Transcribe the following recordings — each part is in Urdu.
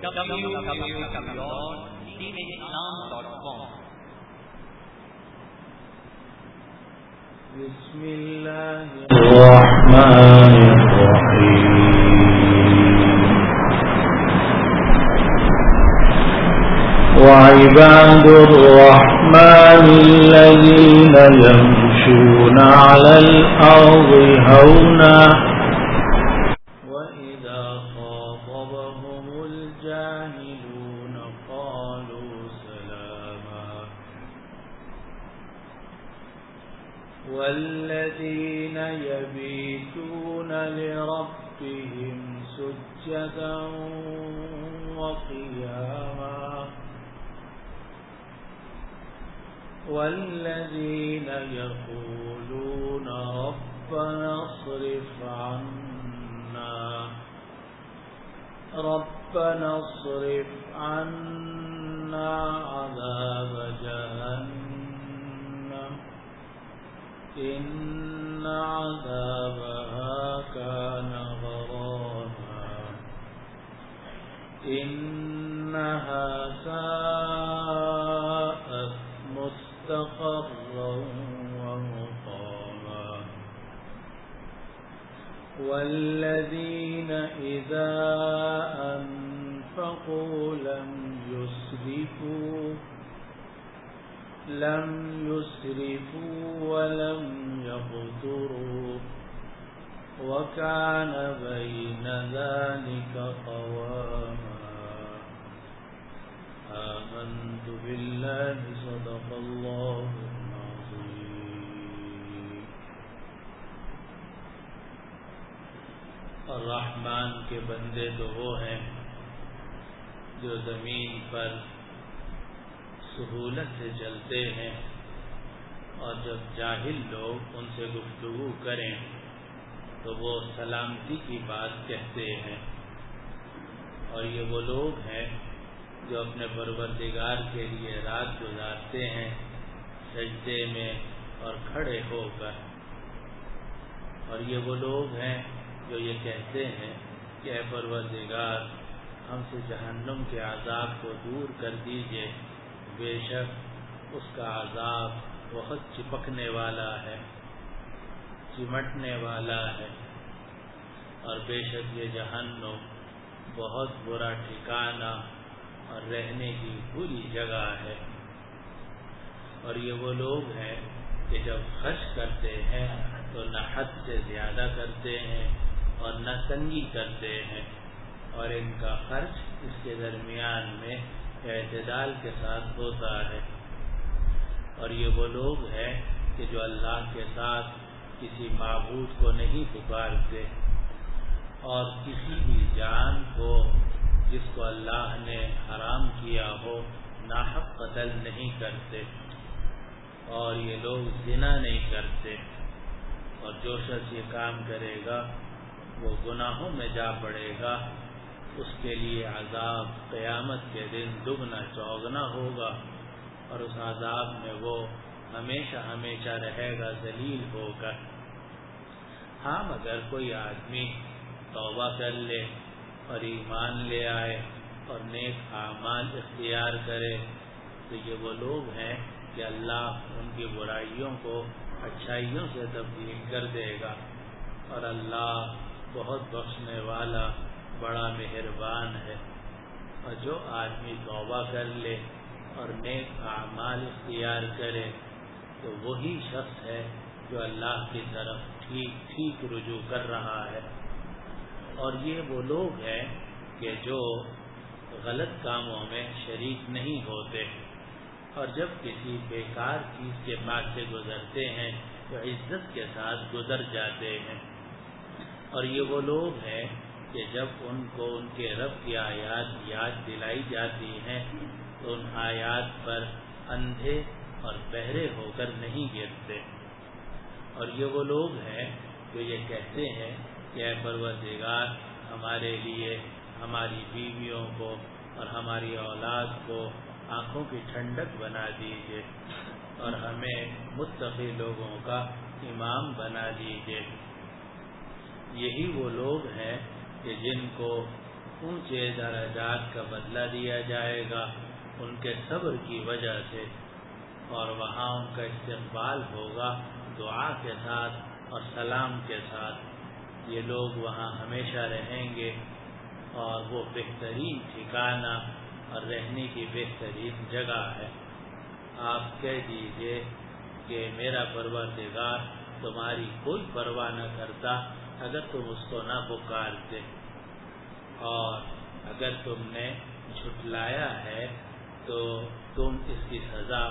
www.deenislam.com. بسم الله الرحمن الرحيم. وعباد الرحمن الذين يمشون على الأرض هونا وإذا خاطبهم الجاهلون قالوا سلاما والذين يبيتون لربهم سجدا وقياما والذين يقولون ربنا اصرف عنا عذاب جهنم إن عذابها كان غراما إنها ساءت مستقرا ومقاما والذين إذا أنفقوا لم يسرفوا ولم يقتروا وكان بين ذلك قواما آمنت بالله صدق الله العظيم. اور رحمان کے بندے تو وہ ہیں جو زمین پر سہولت سے چلتے ہیں اور جب جاہل لوگ ان سے گفتگو کریں تو وہ سلامتی کی بات کہتے ہیں. اور یہ وہ لوگ ہیں جو اپنے پروردگار کے لیے رات گزارتے ہیں سجدے میں اور کھڑے ہو کر. اور یہ وہ لوگ ہیں جو یہ کہتے ہیں کہ اے پروردگار ہم سے جہنم کے عذاب کو دور کر دیجئے، بے شک اس کا عذاب بہت چپکنے والا ہے، چمٹنے والا ہے، اور بے شک یہ جہنم بہت برا ٹھکانہ اور رہنے کی بری جگہ ہے. اور یہ وہ لوگ ہیں کہ جب خرچ کرتے ہیں تو نہ حد سے زیادہ کرتے ہیں اور نہ تنگی کرتے ہیں، اور ان کا خرچ اس کے درمیان میں اعتدال کے ساتھ ہوتا ہے. اور یہ وہ لوگ ہیں کہ جو اللہ کے ساتھ کسی معبود کو نہیں پکارتے اور کسی بھی جان کو جس کو اللہ نے حرام کیا ہو ناحق قتل نہیں کرتے، اور یہ لوگ زنا نہیں کرتے. اور جو شخص یہ کام کرے گا وہ گناہوں میں جا پڑے گا، اس کے لیے عذاب قیامت کے دن دگنا چوگنا ہوگا، اور اس عذاب میں وہ ہمیشہ ہمیشہ رہے گا ذلیل ہو کر. ہاں اگر کوئی آدمی توبہ کر لے اور ایمان لے آئے اور نیک اعمال اختیار کرے تو یہ وہ لوگ ہیں کہ اللہ ان کی برائیوں کو اچھائیوں سے تبدیل کر دے گا، اور اللہ بہت بخشنے والا بڑا مہربان ہے. اور جو آدمی توبہ کر لے اور نیک اعمال اختیار کرے تو وہی شخص ہے جو اللہ کی طرف ٹھیک ٹھیک رجوع کر رہا ہے. اور یہ وہ لوگ ہیں کہ جو غلط کاموں میں شریک نہیں ہوتے، اور جب کسی بیکار چیز کے پاس سے گزرتے ہیں تو عزت کے ساتھ گزر جاتے ہیں. اور یہ وہ لوگ ہیں کہ جب ان کو ان کے رب کی آیات یاد دلائی جاتی ہیں تو ان آیات پر اندھے اور بہرے ہو کر نہیں گرتے. اور یہ وہ لوگ ہیں جو یہ کہتے ہیں کہ اے پروردگار ہمارے لیے ہماری بیویوں کو اور ہماری اولاد کو آنکھوں کی ٹھنڈک بنا دیجیے اور ہمیں متقی لوگوں کا امام بنا دیجیے. یہی وہ لوگ ہیں کہ جن کو اونچے درجات کا بدلہ دیا جائے گا ان کے صبر کی وجہ سے، اور وہاں ان کا استقبال ہوگا دعا کے ساتھ اور سلام کے ساتھ۔ یہ لوگ وہاں ہمیشہ رہیں گے، اور وہ بہترین ٹھکانہ اور رہنے کی بہترین جگہ ہے۔ آپ کہہ دیجئے کہ میرا پروردگار تمہاری کوئی پرواہ نہ کرتا اگر تم اس کو نہ پکارتے، اور اگر تم نے جھٹلایا ہے تو تم اس کی سزا،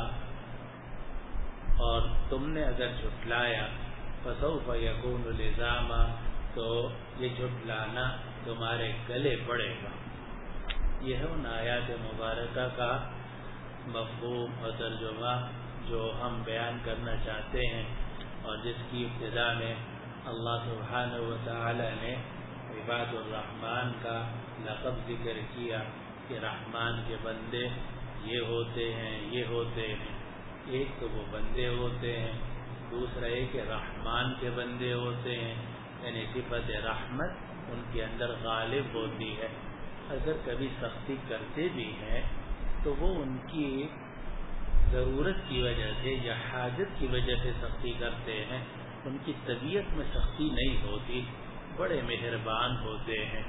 اور تم نے اگر جھٹلایا فسوف یکون لزاما، تو یہ جھٹلانا تمہارے گلے پڑے گا۔ یہ ہے ان آیات مبارکہ کا مفہوم اور ترجمہ جو ہم بیان کرنا چاہتے ہیں، اور جس کی ابتدا میں اللہ سبحانہ و تعالی نے عباد الرحمن کا لقب ذکر کیا کہ رحمان کے بندے یہ ہوتے ہیں، یہ ہوتے ہیں۔ ایک تو وہ بندے ہوتے ہیں، دوسرا یہ کہ رحمان کے بندے ہوتے ہیں، یعنی صفت رحمت ان کے اندر غالب ہوتی ہے۔ اگر کبھی سختی کرتے بھی ہیں تو وہ ان کی ضرورت کی وجہ سے یا حاجت کی وجہ سے سختی کرتے ہیں، ان کی طبیعت میں سختی نہیں ہوتی، بڑے مہربان ہوتے ہیں۔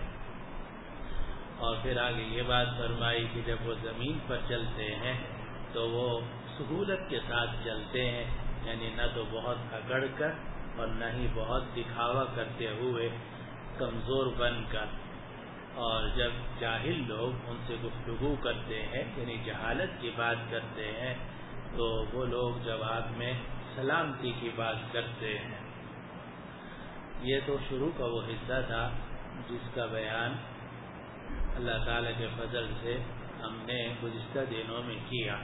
اور پھر آگے یہ بات فرمائی کہ جب وہ زمین پر چلتے ہیں تو وہ سہولت کے ساتھ چلتے ہیں، یعنی نہ تو بہت اکڑ کر اور نہ ہی بہت دکھاوا کرتے ہوئے کمزور بن کر۔ اور جب جاہل لوگ ان سے گفتگو کرتے ہیں، یعنی جہالت کی بات کرتے ہیں، تو وہ لوگ جواب میں سلامتی کی بات کرتے ہیں۔ یہ تو شروع کا وہ حصہ تھا جس کا بیان اللہ تعالیٰ کے فضل سے ہم نے گزشتہ دنوں میں کیا،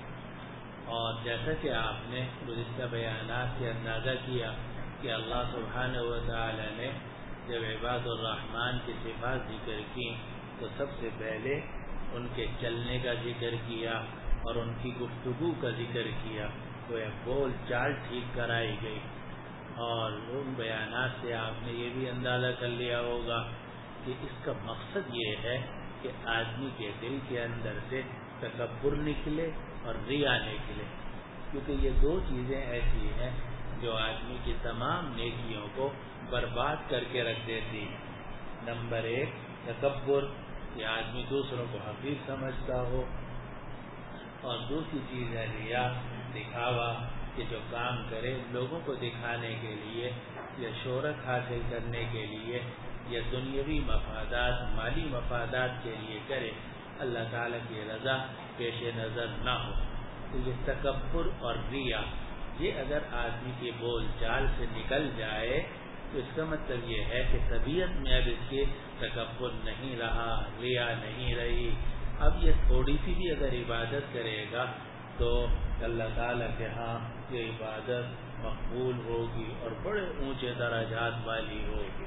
اور جیسا کہ آپ نے گزشتہ بیانات سے اندازہ کیا کہ اللہ سبحانہ و تعالیٰ نے جب عباد الرحمن کی صفات ذکر کی تو سب سے پہلے ان کے چلنے کا ذکر کیا اور ان کی گفتگو کا ذکر کیا، وہ بول چال ٹھیک کرائی گئی۔ اور ان بیانات سے آپ نے یہ بھی اندازہ کر لیا ہوگا کہ اس کا مقصد یہ ہے کہ آدمی کے دل کے اندر سے تکبر نکلے اور ریا نکلے، کیونکہ یہ دو چیزیں ایسی ہیں جو آدمی کی تمام نیکیوں کو برباد کر کے رکھ دیتی ہے۔ نمبر ایک تکبر، کہ آدمی دوسروں کو حقیر سمجھتا ہو، اور دوسری چیز ہے ریا، دکھاوا، کہ جو کام کرے لوگوں کو دکھانے کے لیے یا شہرت حاصل کرنے کے لیے یا دنیاوی مفادات، مالی مفادات کے لیے کرے، اللہ تعالیٰ کی رضا پیش نظر نہ ہو۔ تو یہ تکبر اور ریا، یہ اگر آدمی کی بول چال سے نکل جائے تو اس کا مطلب یہ ہے کہ طبیعت میں اب اس کے تکبر نہیں رہا، ریا نہیں رہی۔ اب یہ تھوڑی سی بھی اگر عبادت کرے گا تو اللہ تعالیٰ کے ہاں یہ عبادت مقبول ہوگی اور بڑے اونچے درجات والی ہوگی۔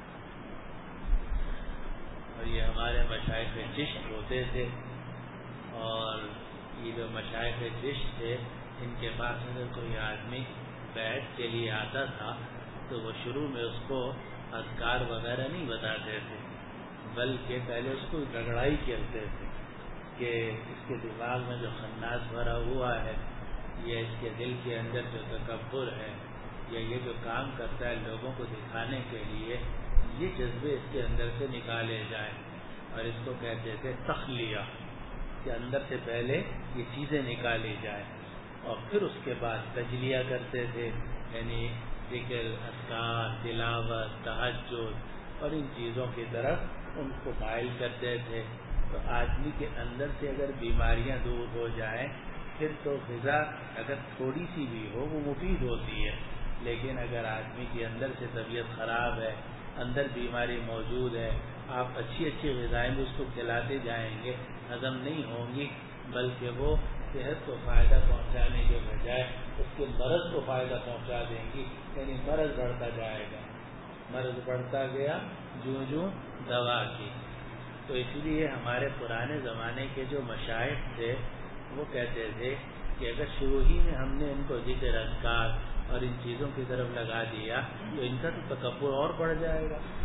اور یہ ہمارے مشائخ چشت ہوتے تھے، اور یہ جو مشائخ چشت تھے ان کے پاس اگر کوئی آدمی بیعت کے لیے آتا تھا تو وہ شروع میں اس کو اذکار وغیرہ نہیں بتاتے تھے، بلکہ پہلے اس کو رگڑائی کرتے تھے کہ اس کے دماغ میں جو خناس بھرا ہوا ہے، یا اس کے دل کے اندر جو تکبر ہے، یا یہ جو کام کرتا ہے لوگوں کو دکھانے کے لیے، یہ جذبے اس کے اندر سے نکالے جائیں۔ اور اس کو کہتے تھے تخلیہ، کہ اندر سے پہلے یہ چیزیں نکالی جائیں، اور پھر اس کے بعد تجلیہ کرتے تھے، یعنی ذکر، اذکار، تلاوت، تہجد اور ان چیزوں کی طرف ان کو مائل کرتے تھے۔ تو آدمی کے اندر سے اگر بیماریاں دور ہو جائیں پھر تو غذا اگر تھوڑی سی بھی ہو وہ مفید ہوتی ہے، لیکن اگر آدمی کے اندر سے طبیعت خراب ہے، اندر بیماری موجود ہے، آپ اچھی اچھی غذائیں بھی اس کو کھلاتے جائیں گے، ہضم نہیں ہوں گی، بلکہ وہ صحت کو فائدہ پہنچانے کے بجائے اس کے مرض کو فائدہ پہنچا دیں گی، یعنی مرض بڑھتا جائے گا، مرض بڑھتا گیا جوں جوں دوا کی۔ تو اس لیے ہمارے پرانے زمانے کے جو مشائخ تھے وہ کہتے تھے کہ اگر شروع ہی میں ہم نے ان کو ذکر، اذکار اور ان چیزوں کی طرف لگا دیا تو ان کا تو تکبر اور بڑھ جائے گا،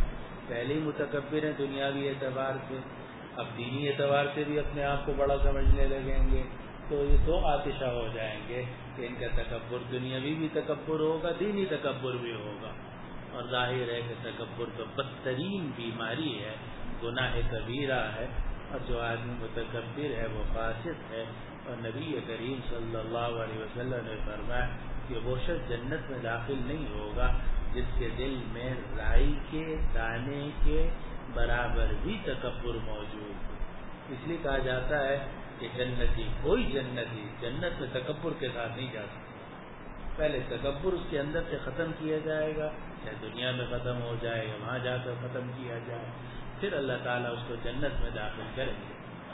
پہلے ہی متکبر ہیں دنیاوی اعتبار سے، اب دینی اعتبار سے بھی اپنے آپ کو بڑا سمجھنے لگیں گے، تو یہ دو آتشہ ہو جائیں گے کہ ان کا تکبر دنیاوی بھی تکبر ہوگا، دینی تکبر بھی ہوگا، اور ظاہر ہے کہ تکبر تو بدترین بیماری ہے، گناہ کبیرہ ہے، اور جو آدمی متکبر ہے وہ فاسق ہے، اور نبی کریم صلی اللہ علیہ وسلم نے فرمایا کہ وہ شخص جنت میں داخل نہیں ہوگا جس کے دل میں رائی کے دانے کے برابر بھی تکبر موجود ہے۔ اس لیے کہا جاتا ہے کہ جنتی کوئی جنتی جنت میں تکبر کے ساتھ نہیں جا سکتا، پہلے تکبر اس کے اندر سے ختم کیا جائے گا، چاہے دنیا میں ختم ہو جائے یا وہاں جا کر ختم کیا جائے، پھر اللہ تعالیٰ اس کو جنت میں داخل کریں گے۔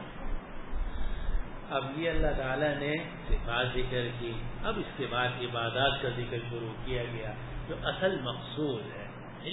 اب یہ اللہ تعالیٰ نے صفات ذکر کی، اب اس کے بعد عبادات کا ذکر شروع کیا گیا جو اصل مقصود ہے۔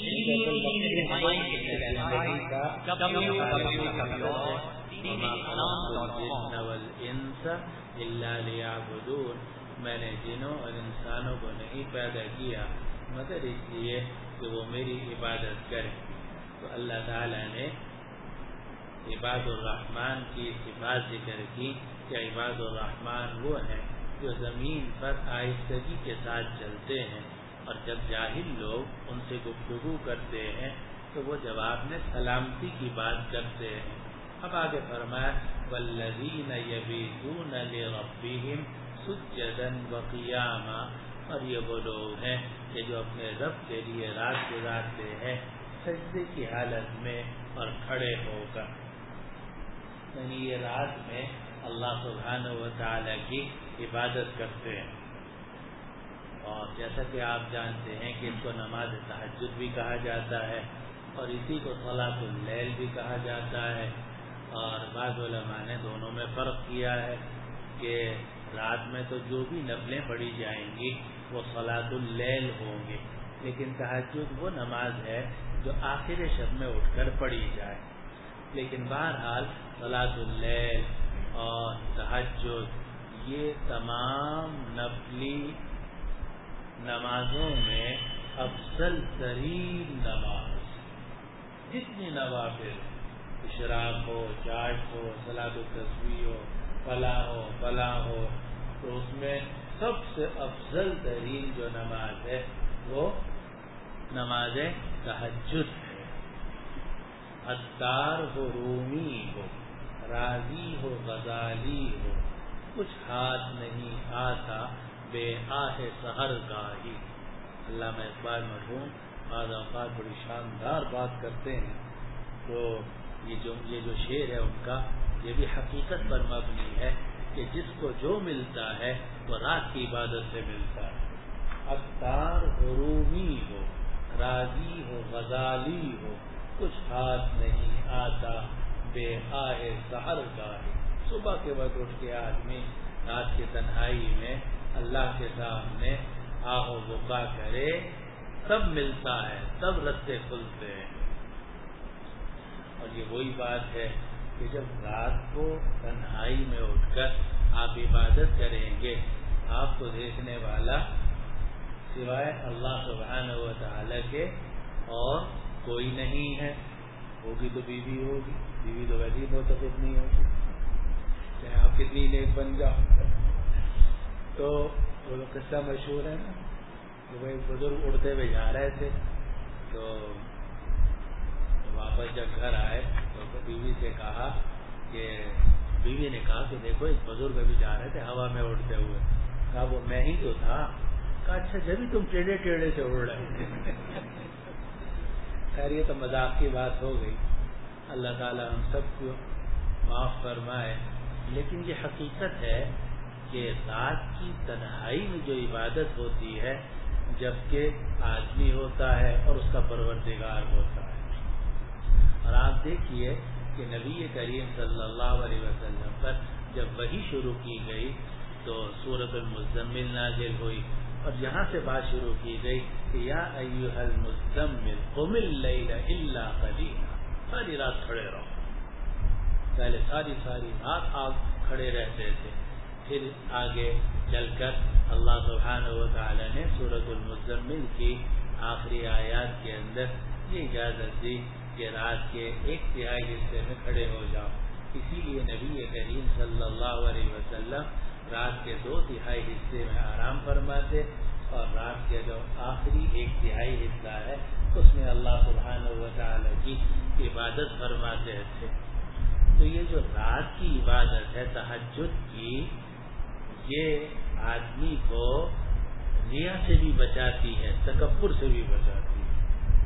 میں نے جنوں اور انسانوں کو نہیں پیدا کیا مگر اس لیے کہ وہ میری عبادت کریں۔ تو اللہ تعالیٰ نے عباد الرحمن کی صفات ذکر کی کہ عباد الرحمن وہ ہیں جو زمین پر آہستگی کے ساتھ چلتے ہیں، اور جب جاہل لوگ ان سے گفتگو کرتے ہیں تو وہ جواب میں سلامتی کی بات کرتے ہیں۔ اب آگے فرمایا والذین یبیتون لربہم سجدا وقیاما، اور یہ وہ لوگ ہیں کہ جو اپنے رب کے لیے رات گزارتے ہیں سجدے کی حالت میں اور کھڑے ہو کر، یعنی یہ رات میں اللہ سبحانہ و تعالی کی عبادت کرتے ہیں۔ اور جیسا کہ آپ جانتے ہیں کہ اس کو نماز تہجد بھی کہا جاتا ہے، اور اسی کو صلاۃ اللیل بھی کہا جاتا ہے، اور بعض علماء نے دونوں میں فرق کیا ہے کہ رات میں تو جو بھی نفلیں پڑھی جائیں گی وہ صلاۃ اللیل ہوں گی، لیکن تہجد وہ نماز ہے جو آخر شب میں اٹھ کر پڑھی جائے۔ لیکن بہرحال صلاۃ اللیل اور تہجد یہ تمام نفلی نمازوں میں افضل ترین نماز، جتنی نوافل اشراق ہو، چاشت ہو، صلاۃ التسبیح ہو، فلاح ہو، تو اس میں سب سے افضل ترین جو نماز ہے وہ نماز تہجد ہے۔ عطار ہو، رومی ہو، راضی ہو، غزالی ہو، کچھ ہاتھ نہیں آتا بے آہ سحر گاہی۔ علامہ اقبال مرحوم بعض اوقات بڑی شاندار بات کرتے ہیں، تو یہ جو شعر ہے ان کا یہ بھی حقیقت پر مبنی ہے کہ جس کو جو ملتا ہے وہ رات کی عبادت سے ملتا ہے۔ عطار ہو، رومی ہو، راضی ہو، غزالی ہو، کچھ ہاتھ نہیں آتا بے آہ سحر گاہی۔ صبح کے وقت اٹھ کے آدمی رات کی تنہائی میں اللہ کے سامنے آہ و بکا کرے تب ملتا ہے، تب رستے کھلتے ہیں۔ اور یہ وہی بات ہے کہ جب رات کو تنہائی میں اٹھ کر آپ عبادت کریں گے، آپ کو دیکھنے والا سوائے اللہ سبحانہ و تعالی کے اور کوئی نہیں ہے۔ ہوگی تو بیوی ہوگی، بیوی تو ویسے ہی معتقد نہیں ہوگی، چاہے آپ کتنی نیک بن جاؤ۔ تو وہ قصہ مشہور ہے نا کہ وہ ایک بزرگ اڑتے ہوئے جا رہے تھے، تو واپس جب گھر آئے تو بیوی سے کہا کہ بیوی نے کہا کہ دیکھو ایک بزرگ ابھی جا رہے تھے ہوا میں اڑتے ہوئے۔ کہا وہ میں ہی تو تھا۔ کہا اچھا جبھی تم ٹیڑھے ٹیڑھے سے اڑ رہے تھے۔ خیر یہ تو مذاق کی بات ہو گئی، اللہ تعالی ہم سب کو معاف فرمائے، لیکن یہ حقیقت ہے کہ رات کی تنہائی میں جو عبادت ہوتی ہے جبکہ آدمی ہوتا ہے اور اس کا پروردگار ہوتا ہے۔ اور آپ دیکھیے کہ نبی کریم صلی اللہ علیہ وسلم پر جب وحی شروع کی گئی تو سورۃ المزمل نازل ہوئی، اور یہاں سے بات شروع کی گئی کہ یا ایھا المزمل قم اللیل الا قلیلا، ساری رات کھڑے رہو۔ پہلے ساری رات آپ کھڑے رہتے تھے، پھر آگے چل کر اللہ سبحانہ و تعالی نے سورۃ المزمل کی آخری آیات کے اندر یہ اجازت دی کہ رات کے 1/3 حصے میں کھڑے ہو جاؤ. اسی لیے نبی کریم صلی اللہ علیہ وسلم رات کے 2/3 حصے میں آرام فرماتے اور رات کے جو آخری 1/3 حصہ ہے اس میں اللہ سبحانہ و تعالی کی عبادت فرماتے تھے. تو یہ جو رات کی عبادت ہے تہجد کی، یہ آدمی کو ریا سے بھی بچاتی ہے، تکبر سے بھی بچاتی ہے.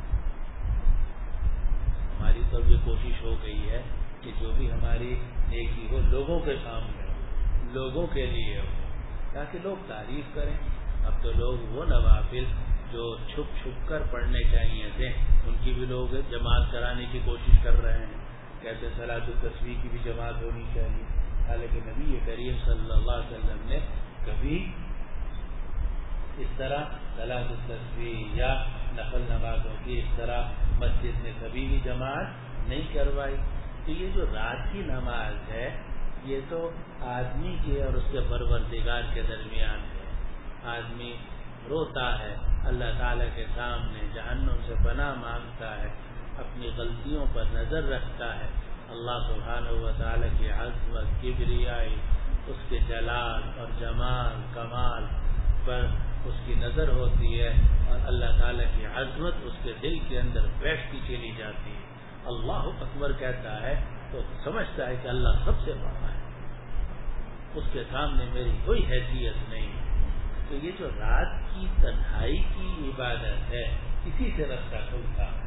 ہماری تو یہ کوشش ہو گئی ہے کہ جو بھی ہماری نیکی ہو لوگوں کے سامنے ہو، لوگوں کے لیے ہو، تاکہ لوگ تعریف کریں. اب تو لوگ وہ نوافل جو چھپ چھپ کر پڑھنے چاہیے تھے ان کی بھی لوگ جماعت کرانے کی کوشش کر رہے ہیں. کہتے صلاۃ التسبیح کی بھی جماعت ہونی چاہیے، حالانکہ نبی کریم صلی اللہ علیہ وسلم نے کبھی اس طرح صلاۃ التسبیح یا نفل نمازوں کی اس طرح مسجد میں کبھی بھی جماعت نہیں کروائی. تو یہ جو رات کی نماز ہے یہ تو آدمی کے اور اس کے پروردگار کے درمیان ہے. آدمی روتا ہے اللہ تعالیٰ کے سامنے، جہنم سے پناہ مانگتا ہے، اپنی غلطیوں پر نظر رکھتا ہے. اللہ سبحانہ و تعالیٰ کی عظمت، کبریائی، اس کے جلال اور جمال کمال پر اس کی نظر ہوتی ہے اور اللہ تعالیٰ کی عظمت اس کے دل کے اندر بیٹھتی چلی جاتی ہے. اللہ اکبر کہتا ہے تو سمجھتا ہے کہ اللہ سب سے بڑا ہے، اس کے سامنے میری کوئی حیثیت نہیں. تو یہ جو رات کی تنہائی کی عبادت ہے اسی سے رستہ کھلتا ہے.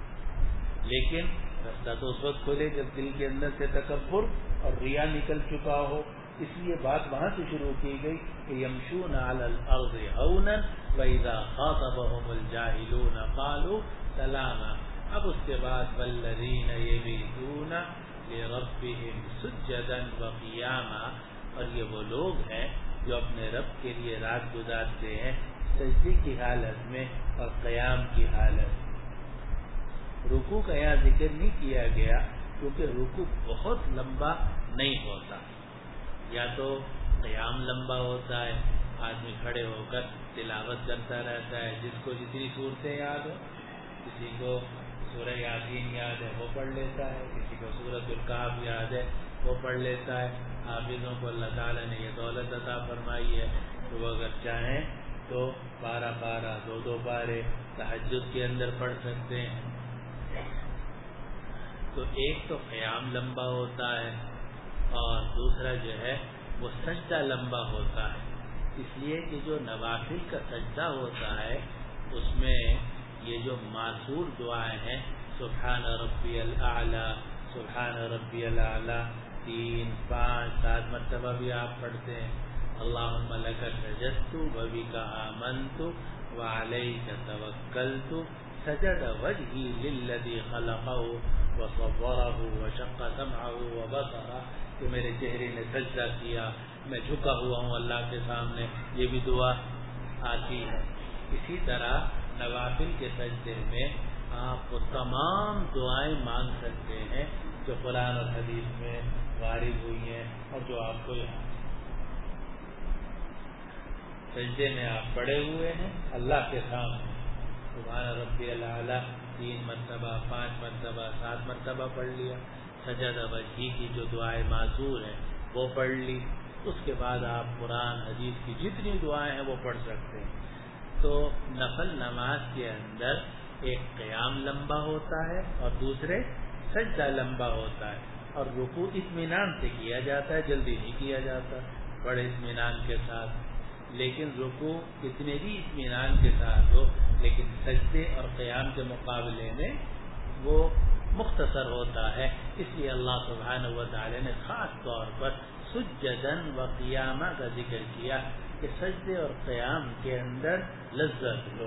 لیکن رستہ تو اس وقت کھلے جب دل کے اندر سے تکبر اور ریا نکل چکا ہو. اس لیے بات وہاں سے شروع کی گئی کہ یمشون علی الارض ہونا واذا خاطبهم الجاہلون قالوا سلاما. اب اس کے بعد والذین یبیتون لربهم سجدا وقیاما، اور یہ وہ لوگ ہیں جو اپنے رب کے لیے رات گزارتے ہیں سجدے کی حالت میں اور قیام کی حالت میں. رکوع کا یہاں ذکر نہیں کیا گیا کیونکہ رکوع بہت لمبا نہیں ہوتا. یا تو قیام لمبا ہوتا ہے، آدمی کھڑے ہو کر تلاوت کرتا رہتا ہے، جس کو جتنی صورتیں یاد ہو. کسی کو سورہ یاسین یاد ہے وہ پڑھ لیتا ہے، کسی کو سورۃ الکہف یاد ہے وہ پڑھ لیتا ہے. حافظوں کو اللہ تعالیٰ نے یہ دولت عطا فرمائی ہے کہ وہ اگر چاہیں تو 12 2 پارے تہجد کے اندر پڑھ سکتے ہیں. تو ایک تو قیام لمبا ہوتا ہے اور دوسرا جو ہے وہ سجدہ لمبا ہوتا ہے. اس لیے کہ جو نوافل کا سجدہ ہوتا ہے اس میں یہ جو معصور دعائیں ہیں سبحان ربی الاعلی، سبحان ربی الاعلی 3 5 7 مرتبہ بھی آپ پڑھتے ہیں. اللہم لک سجدت وبک آمنت وعلیک توکلت سجد وجہی للذی خلقہ وصورہ وشق سمعہ وبصرہ، کہ میرے چہرے نے سجدہ کیا، میں جھکا ہوا ہوں اللہ کے سامنے. یہ بھی دعا آتی ہے. اسی طرح نوافل کے سجدے میں آپ وہ تمام دعائیں مانگ سکتے ہیں جو قرآن اور حدیث میں وارد ہوئی ہیں اور جو آپ کو یہاں سجدے میں آپ پڑے ہوئے ہیں اللہ کے سامنے. سبحان ربی الاعلی 3 مرتبہ 5 مرتبہ 7 مرتبہ پڑھ لیا. سجد وجہی کی جو دعائیں معذور ہیں وہ پڑھ لی. اس کے بعد آپ قرآن حدیث کی جتنی دعائیں ہیں وہ پڑھ سکتے ہیں. تو نفل نماز کے اندر ایک قیام لمبا ہوتا ہے اور دوسرے سجدہ لمبا ہوتا ہے، اور رکوع اطمینان سے کیا جاتا ہے، جلدی نہیں کیا جاتا، بڑے اطمینان کے ساتھ. لیکن رکوع اتنے بھی اطمینان کے ساتھ ہو لیکن سجدے اور قیام کے مقابلے میں وہ مختصر ہوتا ہے. اس لیے اللہ سبحانہ و تعالی نے خاص طور پر سجدن و قیامہ کا ذکر کیا کہ سجدے اور قیام کے اندر لذت لو.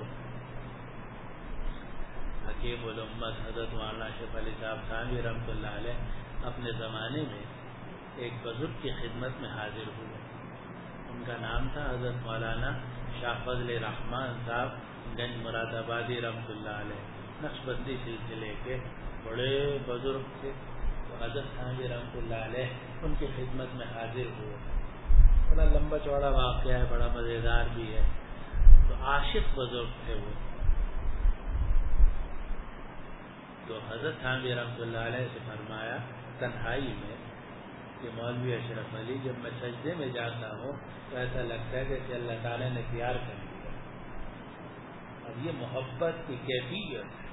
حکیم الامت حضرت مولانا اشرف علی صاحب تھانوی رحمۃ اللہ علیہ اپنے زمانے میں ایک بزرگ کی خدمت میں حاضر ہوئے. ان کا نام تھا حضرت مولانا شاہ فضل رحمان صاحب گنج مراد آبادی رحمۃ اللہ علیہ، نقشبندی سلسلے کے بڑے بزرگ تھے. تو حضرت تھانوی رحمۃ اللہ علیہ ان کی خدمت میں حاضر ہوئے. بڑا لمبا چوڑا واقعہ ہے، بڑا مزیدار بھی ہے. تو عاشق بزرگ تھے وہ. تو حضرت تھانوی رحمۃ اللہ علیہ سے فرمایا تنہائی میں کہ مولوی اشرف علی جب میں سجدے میں جاتا ہوں تو ایسا لگتا ہے کہ اللہ تعالیٰ نے پیار کر لیا. اب یہ محبت کی کیفیت ہے.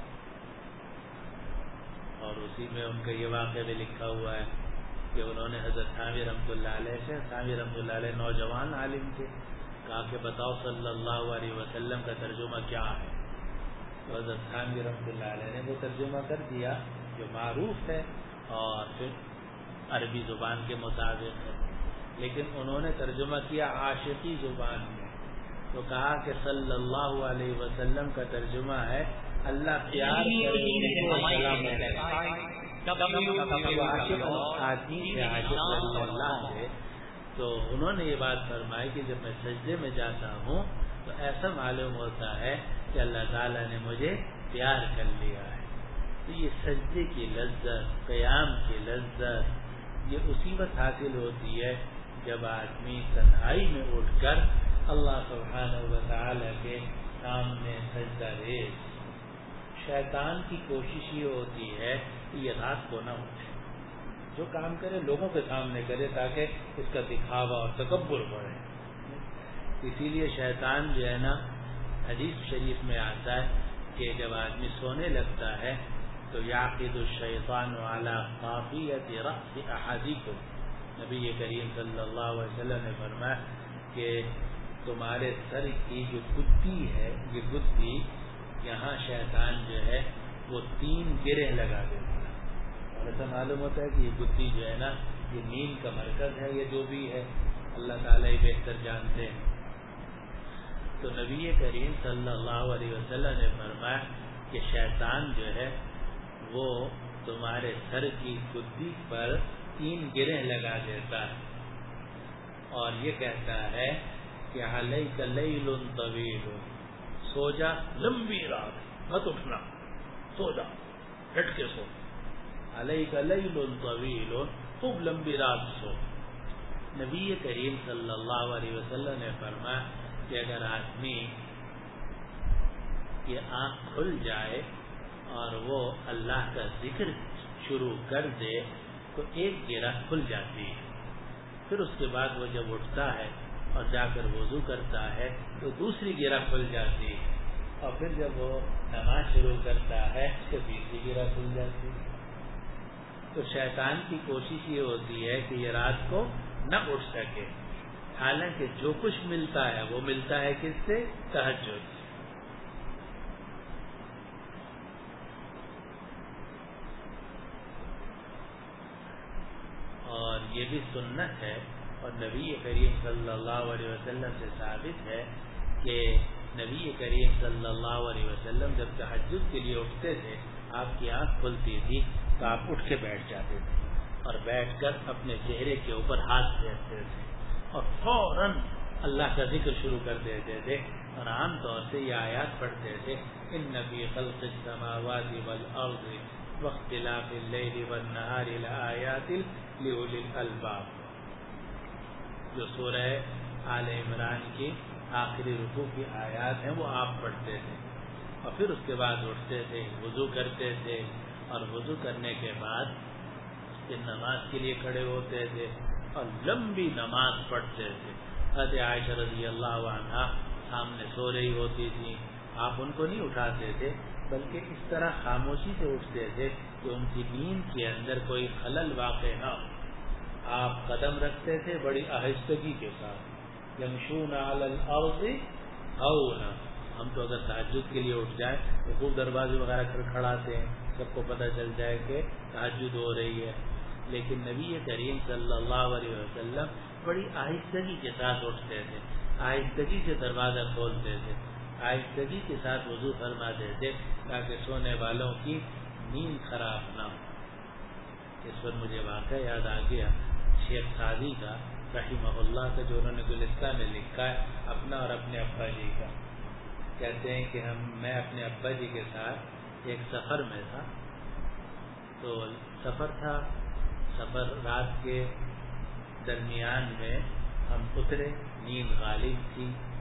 اور اسی میں ان کا یہ واقعہ بھی لکھا ہوا ہے کہ انہوں نے حضرت تھانوی رحمۃ اللہ علیہ سے، تھانوی رحمۃ اللہ علیہ نوجوان عالم تھے، کہا کہ بتاؤ صلی اللہ علیہ وسلم کا ترجمہ کیا ہے. تو حضرت تھانوی رحمۃ اللہ علیہ نے وہ ترجمہ کر دیا جو معروف ہے اور پھر عربی زبان کے مطابق ہے، لیکن انہوں نے ترجمہ کیا عاشقی زبان میں. تو کہا کہ صلی اللہ علیہ وسلم کا ترجمہ ہے اللہ پیار کرے. تو انہوں نے یہ بات فرمائی کہ جب میں سجدے میں جاتا ہوں تو ایسا معلوم ہوتا ہے کہ اللہ تعالیٰ نے مجھے پیار کر لیا ہے. تو یہ سجدے کی لذت، قیام کی لذت، یہ اسی وقت حاصل ہوتی ہے جب آدمی تنہائی میں اٹھ کر اللہ سبحانہ و تعالی کے سامنے سجدہ ریز. شیطان کی کوشش یہ ہوتی ہے کہ یہ رات کو نہ اٹھے، جو کام کرے لوگوں کے سامنے کرے تاکہ اس کا دکھاوا اور تکبر بڑھے. اسی لیے شیطان جو ہے نا، حدیث شریف میں آتا ہے کہ جب آدمی سونے لگتا ہے تو یعقد الشیطان علی قافیۃ رأس احدکم. نبی کریم صلی اللہ علیہ وسلم نے فرمایا کہ تمہارے سر کی جو گدی ہے، یہ گدی یہاں شیطان جو ہے وہ 3 گرہ لگا دیتا ہے. اور ایسا معلوم ہوتا ہے کہ یہ گدی جو ہے نا، یہ نیند کا مرکز ہے. یہ جو بھی ہے اللہ تعالیٰ ہی بہتر جانتے ہیں. تو نبی کریم صلی اللہ علیہ وسلم نے فرمایا کہ شیطان جو ہے وہ تمہارے سر کی گدی پر 3 گرہ لگا دیتا ہے اور یہ کہتا ہے کہ علیک لیل طویل، سو جا، لمبی رات، مت اٹھنا، سو جا، ڈٹ کے سو. علیک لیل طویل، خوب لمبی رات سو. نبی کریم صلی اللہ علیہ وسلم نے فرمایا کہ اگر آدمی کی آنکھ کھل جائے اور وہ اللہ کا ذکر شروع کر دے تو 1 گرہ کھل جاتی ہے. پھر اس کے بعد وہ جب اٹھتا ہے اور جا کر وضو کرتا ہے تو دوسری گرہ کھل جاتی ہے. اور پھر جب وہ نماز شروع کرتا ہے تو تیسری گرہ کھل جاتی ہے. تو شیطان کی کوشش یہ ہوتی ہے کہ یہ رات کو نہ اٹھ سکے، حالانکہ جو کچھ ملتا ہے وہ ملتا ہے کس سے؟ تہجد. اور یہ بھی سنت ہے اور نبی کریم صلی اللہ علیہ وسلم سے ثابت ہے کہ نبی کریم صلی اللہ علیہ وسلم جب تہجد کے لیے اٹھتے تھے، آپ کی آنکھ کھلتی تھی تو آپ اٹھ کے بیٹھ جاتے تھے اور بیٹھ کر اپنے چہرے کے اوپر ہاتھ پھیرتے تھے اور فوراً اللہ کا ذکر شروع کر دیتے تھے. اور عام طور سے یہ آیات پڑھتے تھے ان فی خلق السماوات والارض واختلاف اللیل والنہار لآیات لأولی الالباب، جو سورہ آل عمران کی آخری رکوع کی آیات ہیں وہ آپ پڑھتے تھے. اور پھر اس کے بعد اٹھتے تھے، وضو کرتے تھے اور وضو کرنے کے بعد پھر نماز کے لیے کھڑے ہوتے تھے اور لمبی نماز پڑھتے تھے. حضرت عائشہ رضی اللہ عنہا سامنے سو رہی ہوتی تھی، آپ ان کو نہیں اٹھاتے تھے بلکہ اس طرح خاموشی سے اٹھتے تھے کہ ان کی نیند کے اندر کوئی خلل واقع نہ ہو. آپ قدم رکھتے تھے بڑی آہستگی کے ساتھ، یمشون علی الارض ہونا. ہم تو اگر تہجد کے لیے اٹھ جائیں تو خوب دروازے وغیرہ کھڑکھڑاتے ہیں، سب کو پتہ چل جائے کہ تہجد ہو رہی ہے. لیکن نبی کریم صلی اللہ علیہ وسلم بڑی آہستگی کے ساتھ اٹھتے تھے، آہستگی سے دروازہ کھولتے تھے، آہستگی کے ساتھ وضو فرماتے تھے تاکہ سونے والوں کی نیند خراب نہ ہو. اس پر مجھے واقعہ یاد آ گیا شیخ سعدی کا رحمہ اللہ کا، جو انہوں نے گلستہ میں لکھا ہے اپنا اور اپنے ابا جی کا. کہتے ہیں کہ میں اپنے ابا جی کے ساتھ ایک سفر میں تھا. تو سفر رات کے درمیان میں ہم اترے، نیند غالب تھی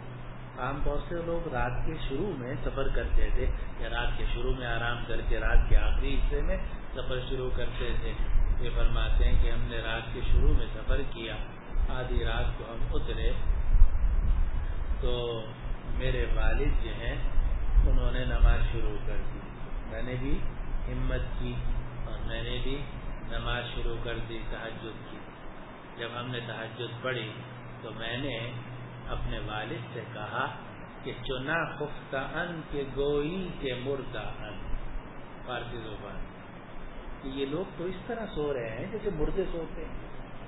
عام طور سے لوگ رات کے شروع میں سفر کرتے تھے، یا رات کے شروع میں آرام کر کے رات کے آخری حصے میں سفر شروع کرتے تھے۔ یہ فرماتے ہیں کہ ہم نے رات کے شروع میں سفر کیا، آدھی رات کو ہم اترے تو میرے والد جو ہیں انہوں نے نماز شروع کر دی، میں نے بھی ہمت کی اور میں نے بھی نماز شروع کر دی تہجد کی۔ جب ہم نے تہجد پڑھی تو میں نے اپنے والد سے کہا کہ چنا خفتہ ان کے گوئی کے مردہ ان، فارسی زبان کہ یہ لوگ تو اس طرح سو رہے ہیں جیسے مردے سوتے ہیں۔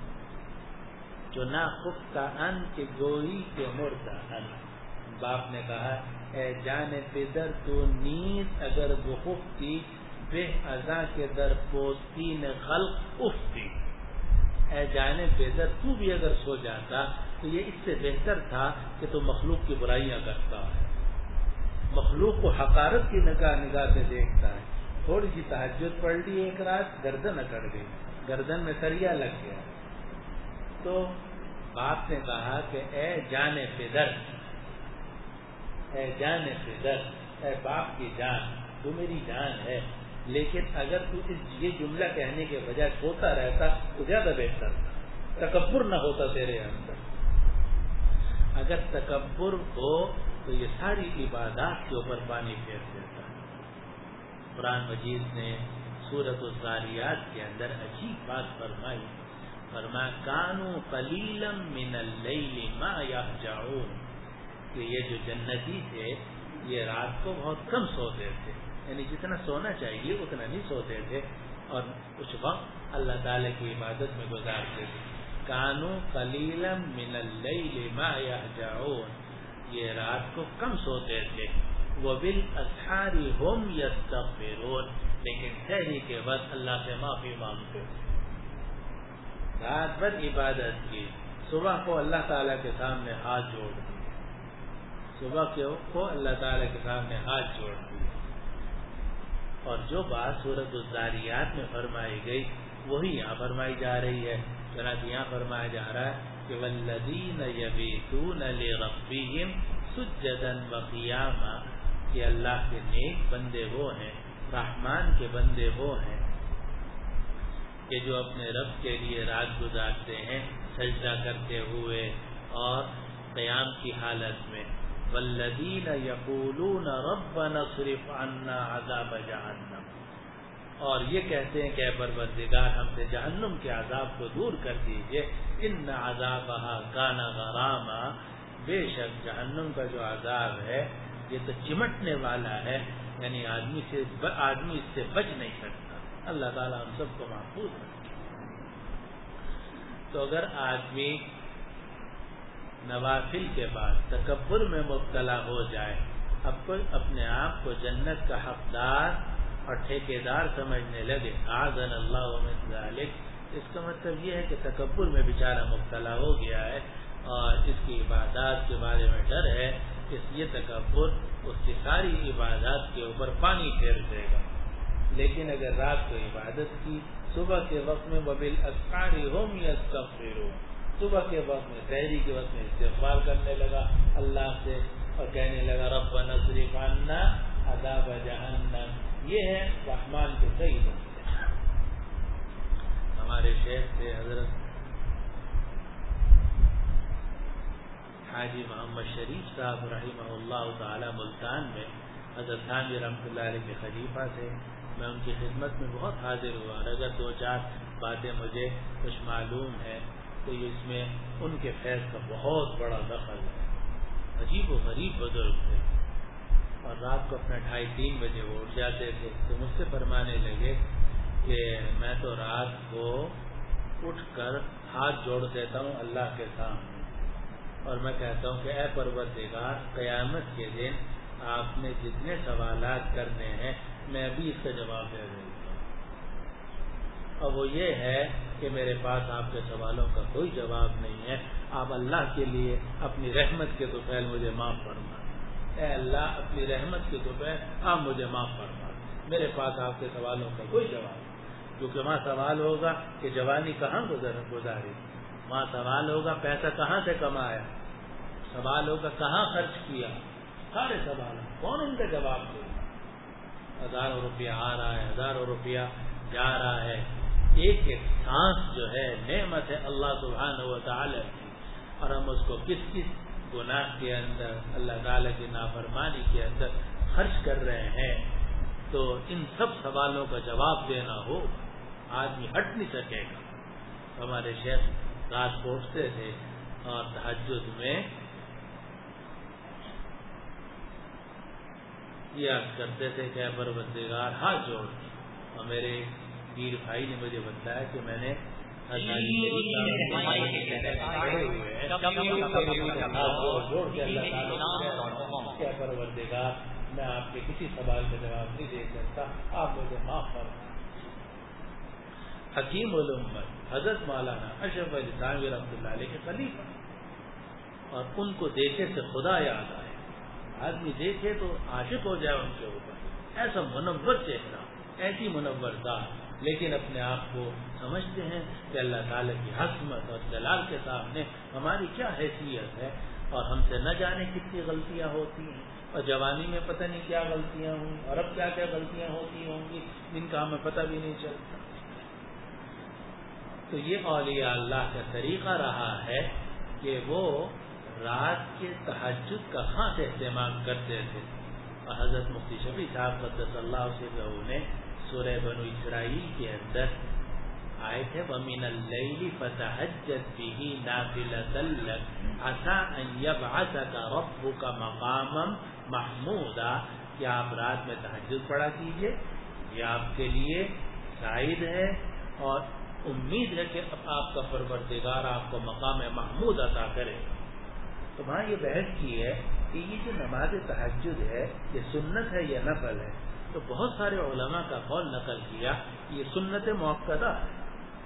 چنا خفتہ ان کے گوئی کے مردہ ان، باپ نے کہا اے جان پدر تو نیند اگر بخفتی بے ازاں کے در پوستی نے خلق افتی، اے جان پدر تو بھی اگر سو جاتا تو یہ اس سے بہتر تھا کہ تو مخلوق کی برائیاں کرتا ہے، مخلوق کو حقارت کی نگاہ سے دیکھتا ہے۔ تھوڑی سی تہجد پڑھ لی ایک رات، گردن اکڑ گئی، گردن میں سریا لگ گیا۔ تو باپ نے کہا کہ اے جان پدر، اے جان پدر، اے باپ کی جان، تو میری جان ہے، لیکن اگر تو یہ جملہ کہنے کے بجائے سوتا رہتا تو زیادہ بہتر تھا، تکبر نہ ہوتا تیرے اندر۔ اگر تکبر ہو تو یہ ساری عبادات کے اوپر پانی پھیر دیتا ہے۔ قرآن مجید نے سورۃ الذاریات کے اندر عجیب بات فرمائی، فرمایا کانوا قلیلا من اللیل ما یہجعون، کہ یہ جو جنتی تھے یہ رات کو بہت کم سوتے تھے، یعنی جتنا سونا چاہیے اتنا نہیں سوتے تھے، اور کچھ وقت اللہ تعالی کی عبادت میں گزارتے تھے۔ کانوا قلیلا من اللیل ما یہجعون، یہ رات کو کم سوتے تھے، وبالاسحار هم یستغفرون، لیکن سحری کے وقت اللہ سے معافی مانگتے تھے۔ رات بھر عبادت کی، صبح کو اللہ تعالیٰ کے سامنے ہاتھ جوڑ دیے، صبح کو اللہ تعالیٰ کے سامنے ہاتھ جوڑ دیے۔ اور جو بات سورۃ الذاریات میں فرمائی گئی وہی یہاں فرمائی جا رہی ہے۔ چنانچہ یہاں فرمایا جا رہا ہے کہ والذین یبیتون لربہم سجدا وقیاما، کہ اللہ کے نیک بندے وہ ہیں، رحمان کے بندے وہ ہیں کہ جو اپنے رب کے لیے رات گزارتے ہیں سجدہ کرتے ہوئے اور قیام کی حالت میں۔ والذین یقولون ربنا اصرف عنا عذاب جہنم، اور یہ کہتے ہیں کہ اے پروردگار ہم سے جہنم کے عذاب کو دور کر دیجئے، ان عذابہا کان غراما، بے شک جہنم کا جو عذاب ہے یہ تو چمٹنے والا ہے، یعنی آدمی اس سے بچ نہیں سکتا۔ اللہ تعالی ہم سب کو محفوظ رکھے۔ تو اگر آدمی نوافل کے بعد تکبر میں مبتلا ہو جائے، اب کوئی اپنے آپ کو جنت کا حقدار اور ٹھیکیدار سمجھنے لگے، اعاذنا اللہ من ذلک، اس کا مطلب یہ ہے کہ تکبر میں بیچارہ مبتلا ہو گیا ہے اور اس کی عبادات کے بارے میں ڈر ہے کہ یہ تکبر اس کی ساری عبادات کے اوپر پانی پھیر دے گا۔ لیکن اگر رات کو عبادت کی، صبح کے وقت میں وبالاسحار هم یستغفرون، صبح کے وقت میں سحری کے وقت میں استغفار کرنے لگا اللہ سے اور کہنے لگا ربنا اصرف عنا عذاب جہنم، یہ ہے رحمان کے صحیح بندے۔ ہمارے شیخ تھے حضرت حاجی محمد شریف صاحب رحمہ اللہ تعالی، ملتان میں حضرت تھانوی رحمۃ اللہ علیہ کے خلیفہ تھے۔ میں ان کی خدمت میں بہت حاضر ہوا، اور اگر دو چار باتیں مجھے کچھ معلوم ہے تو یہ اس میں ان کے فیض کا بہت بڑا دخل ہے۔ عجیب و غریب بزرگ تھے، اور رات کو اپنا 2:30-3 بجے وہ اٹھ جاتے تھے۔ تو مجھ سے فرمانے لگے کہ میں تو رات کو اٹھ کر ہاتھ جوڑ دیتا ہوں اللہ کے سامنے، اور میں کہتا ہوں کہ اے پروردگار، قیامت کے دن آپ نے جتنے سوالات کرنے ہیں میں ابھی اس کا جواب دے دیتا ہوں، اور وہ یہ ہے کہ میرے پاس آپ کے سوالوں کا کوئی جواب نہیں ہے، آپ اللہ کے لیے اپنی رحمت کے طفیل مجھے معاف فرما، اے اللہ اپنی رحمت کے طفیل آپ مجھے معاف فرما، میرے پاس آپ کے سوالوں کا کوئی جواب نہیں، کیونکہ وہاں سوال ہوگا کہ جوانی کہاں گزاری، وہاں سوال ہوگا پیسہ کہاں سے کمایا، سوالوں کا کہاں خرچ کیا؟ سارے سوال کون ان کا جواب دے گا؟ ہزاروں روپیہ آ رہا ہے، ہزاروں روپیہ جا رہا ہے. ایک ایک سانس جو ہے نعمت ہے اللہ سبحانہ و تعالی کی، اور ہم اس کو کس کس گناہ کے اندر، اللہ تعالی کی نافرمانی کے اندر خرچ کر رہے ہیں. تو ان سب سوالوں کا جواب دینا ہو آدمی ہٹ نہیں سکے گا. ہمارے شیخ رات پہنچتے تھے اور تہجد میں یہ عرض کرتے تھے کہ پروردگار ہاتھ جوڑ. اور میرے پیر بھائی نے مجھے بتایا کہ میں نے پروردگار میں آپ کے کسی سوال کا جواب نہیں دے سکتا، آپ مجھے معاف کریں. حکیم الامت حضرت مولانا اشرف علی تھانوی رحمۃ اللہ علیہ کے خلیفہ، اور ان کو دیکھے سے خدا یاد آئے. آدمی دیکھے تو عاشق ہو جائے ان کے اوپر. ایسا منور چہرہ، ایسی منور ذات، لیکن اپنے آپ کو سمجھتے ہیں کہ اللہ تعالی کی عظمت اور جلال کے سامنے ہماری کیا حیثیت ہے، اور ہم سے نہ جانے کتنی غلطیاں ہوتی ہیں، اور جوانی میں پتہ نہیں کیا غلطیاں ہوئی، اور اب کیا کیا غلطیاں ہوتی ہوں گی جن کا ہمیں پتہ بھی نہیں چلتا. تو یہ اولیاء اللہ کا طریقہ رہا ہے کہ وہ رات کے تہجد کا خاص اہتمام کرتے تھے. اور حضرت مفتی شفیع صاحب قدس اللہ سرہ نے سورہ بنو اسرائیل کے اندر آئے تھے وَمِنَ اللَّيْلِ فَتَهَجَّدْ بِهِ نَافِلَةً لَكَ عَسَىٰ أَن يَبْعَثَكَ رَبُّكَ مَقَامًا مَحْمُودًا، کہ آپ رات میں تہجد پڑھا کیجئے، یہ آپ کے لیے شاہد ہے اور امید ہے کہ آپ کا پروردگار آپ کو مقام محمود عطا کرے. تو وہاں یہ بحث کی ہے کہ یہ جو نماز تہجد ہے یہ سنت ہے یا نفل ہے. تو بہت سارے علماء کا قول نقل کیا یہ سنت مؤکدہ ہے.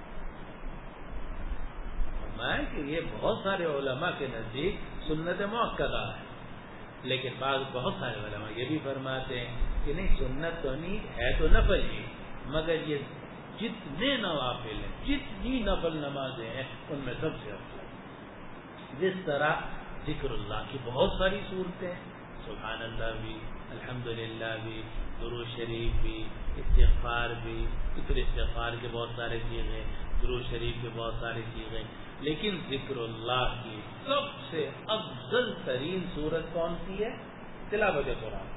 فرمایا کہ یہ بہت سارے علماء کے نزدیک سنت مؤکدہ ہے، لیکن بہت سارے علماء یہ بھی فرماتے ہیں کہ نہیں، سنت تو نہیں ہے، تو نفل ہی، مگر یہ جتنے نوافل ہیں، جتنی نفل نمازیں ہیں ان میں سب سے افضل. جس طرح ذکر اللہ کی بہت ساری صورتیں، سبحان اللہ بھی، الحمدللہ بھی، درود شریف بھی، استغفار بھی، ذکر استغفار کے بہت سارے چیزیں، درود شریف کے بہت ساری چیزیں، لیکن ذکر اللہ کی سب سے افضل ترین صورت کون سی ہے؟ تلاوت قرآن.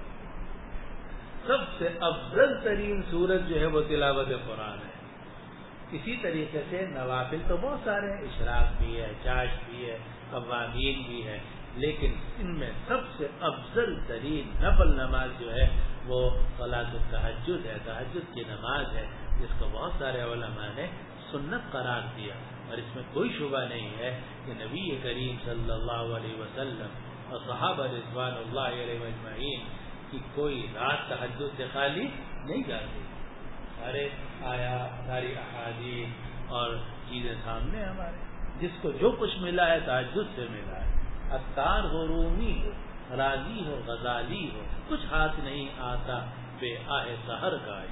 سب سے افضل ترین صورت جو ہے وہ تلاوت قرآن ہے. اسی طریقے سے نوافل تو بہت سارے ہیں، اشراق بھی ہے، چاش بھی ہے، قوامین بھی ہے، لیکن ان میں سب سے افضل ترین نفل نماز جو ہے وہ صلاۃ التہجد ہے، تہجد کی نماز ہے، جس کو بہت سارے علماء نے سنت قرار دیا. اور اس میں کوئی شبہ نہیں ہے کہ نبی کریم صلی اللہ علیہ وسلم اور صحابہ رضوان اللہ علیہ اجمعین کی کوئی رات تہجد سے خالی نہیں جاتی. سارے ساری احادیث اور چیزیں سامنے ہمارے، جس کو جو کچھ ملا ہے تہجد سے ملا ہے. عطار ہو، رومی ہو، راضی ہو، غزالی ہو، کچھ ہاتھ نہیں آتا بے آہ سحر گائے.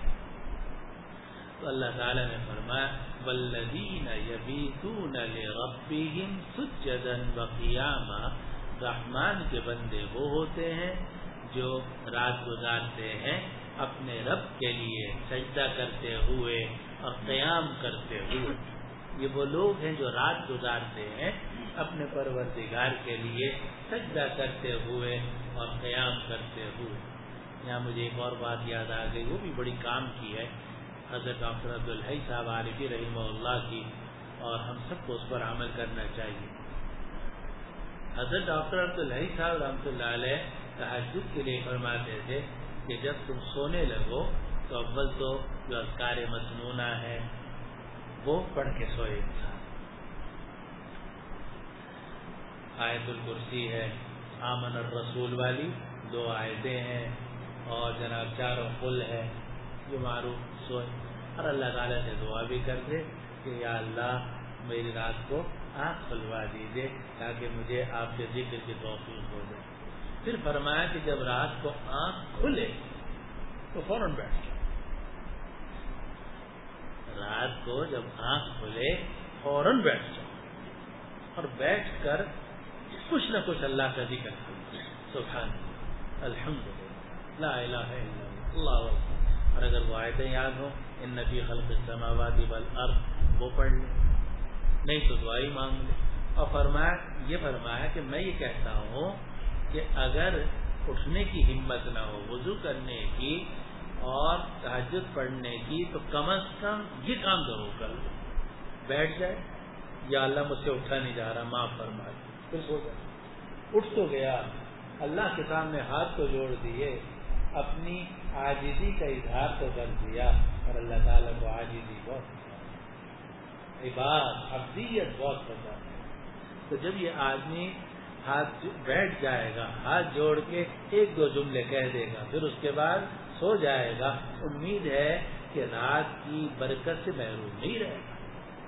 تو اللہ تعالیٰ نے فرمایا والذین یبیتون لربہم سجدا وقیاما، رحمان کے بندے وہ ہوتے ہیں جو رات گزارتے ہیں اپنے رب کے لیے سجدہ کرتے ہوئے اور قیام کرتے ہوئے. یہ وہ لوگ ہیں جو رات گزارتے ہیں اپنے پروردگار کے لیے سجدہ کرتے ہوئے اور قیام کرتے ہوئے. یہاں مجھے ایک اور بات یاد آ گئی، وہ بھی بڑی کام کی ہے، حضرت ڈاکٹر عبدالحی صاحب عارفی رحمہ اللہ کی، اور ہم سب کو اس پر عمل کرنا چاہیے. حضرت ڈاکٹر عبدالحی صاحب رحمۃ اللہ علیہ تہجد کے لیے فرماتے تھے کہ جب تم سونے لگو تو اول تو جو اذکار مسنونہ ہے وہ پڑھ کے سوئے انسان. آیت الکرسی ہے، آمن الرسول والی 2 آیتیں ہیں، اور جناب 4 قل ہے جو معروف سوئے. اور اللہ تعالیٰ سے دعا بھی کر دے کہ یا اللہ میری رات کو آنکھ کھلوا دیجیے تاکہ مجھے آپ کے ذکر کی توفیق ہو جائے. پھر فرمایا کہ جب رات کو آنکھ کھلے تو فوراً بیٹھ جاؤ. رات کو جب آنکھ کھلے فوراً بیٹھ جاؤ، اور بیٹھ کر کچھ نہ کچھ اللہ کا ذکر کرتے ہیں. سبحان اللہ، الحمدللہ، لا الہ الا اللہ اکبر. اور اگر وہ آیتیں یاد ہوں، ان فی خلق السماوات والارض، وہ پڑھ لیں، نہیں تو دعائی مانگ لیں. اور فرمایا کہ میں یہ کہتا ہوں کہ اگر اٹھنے کی ہمت نہ ہو وضو کرنے کی اور تہجد پڑھنے کی، تو کم از کم یہ کام ضرور کر لو. بیٹھ جائے، یا اللہ مجھ سے اٹھا نہیں جا رہا، معاف فرما دے، پھر سو جائے. اٹھ تو گیا، اللہ کے سامنے ہاتھ تو جوڑ دیے، اپنی عاجزی کا اظہار تو کر دیا. اور اللہ تعالیٰ کو عاجزی بہت عبادت عبدیت بہت پسند ہے. تو جب یہ آدمی ہاتھ بیٹھ جائے گا، ہاتھ جوڑ کے ایک دو جملے کہہ دے گا، پھر اس کے بعد سو جائے گا، امید ہے کہ رات کی برکت سے محروم نہیں رہے گا.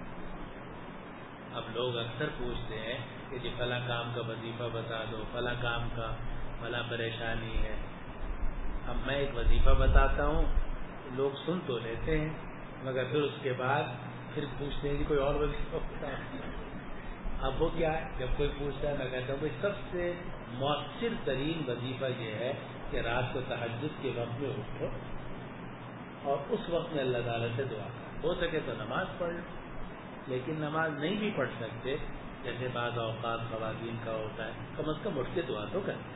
اب لوگ اکثر پوچھتے ہیں کہ جی فلاں کام کا وظیفہ بتا دو، فلاں کام کا فلاں پریشانی ہے. اب میں ایک وظیفہ بتاتا ہوں، لوگ سن تو لیتے ہیں، مگر پھر اس کے بعد پھر پوچھتے ہیں کہ کوئی اور وظیفہ بتا. اب وہ کیا ہے، جب کوئی پوچھتا ہے میں کہتا ہوں سب سے مؤثر ترین وظیفہ یہ ہے کہ رات کو تہجد کے وقت میں اٹھو اور اس وقت میں اللہ تعالیٰ سے دعا کرو. ہو سکے تو نماز پڑھ لو، لیکن نماز نہیں بھی پڑھ سکتے، جیسے بعض اوقات خواتین کا ہوتا ہے، کم از کم اٹھ کے دعا تو کریں.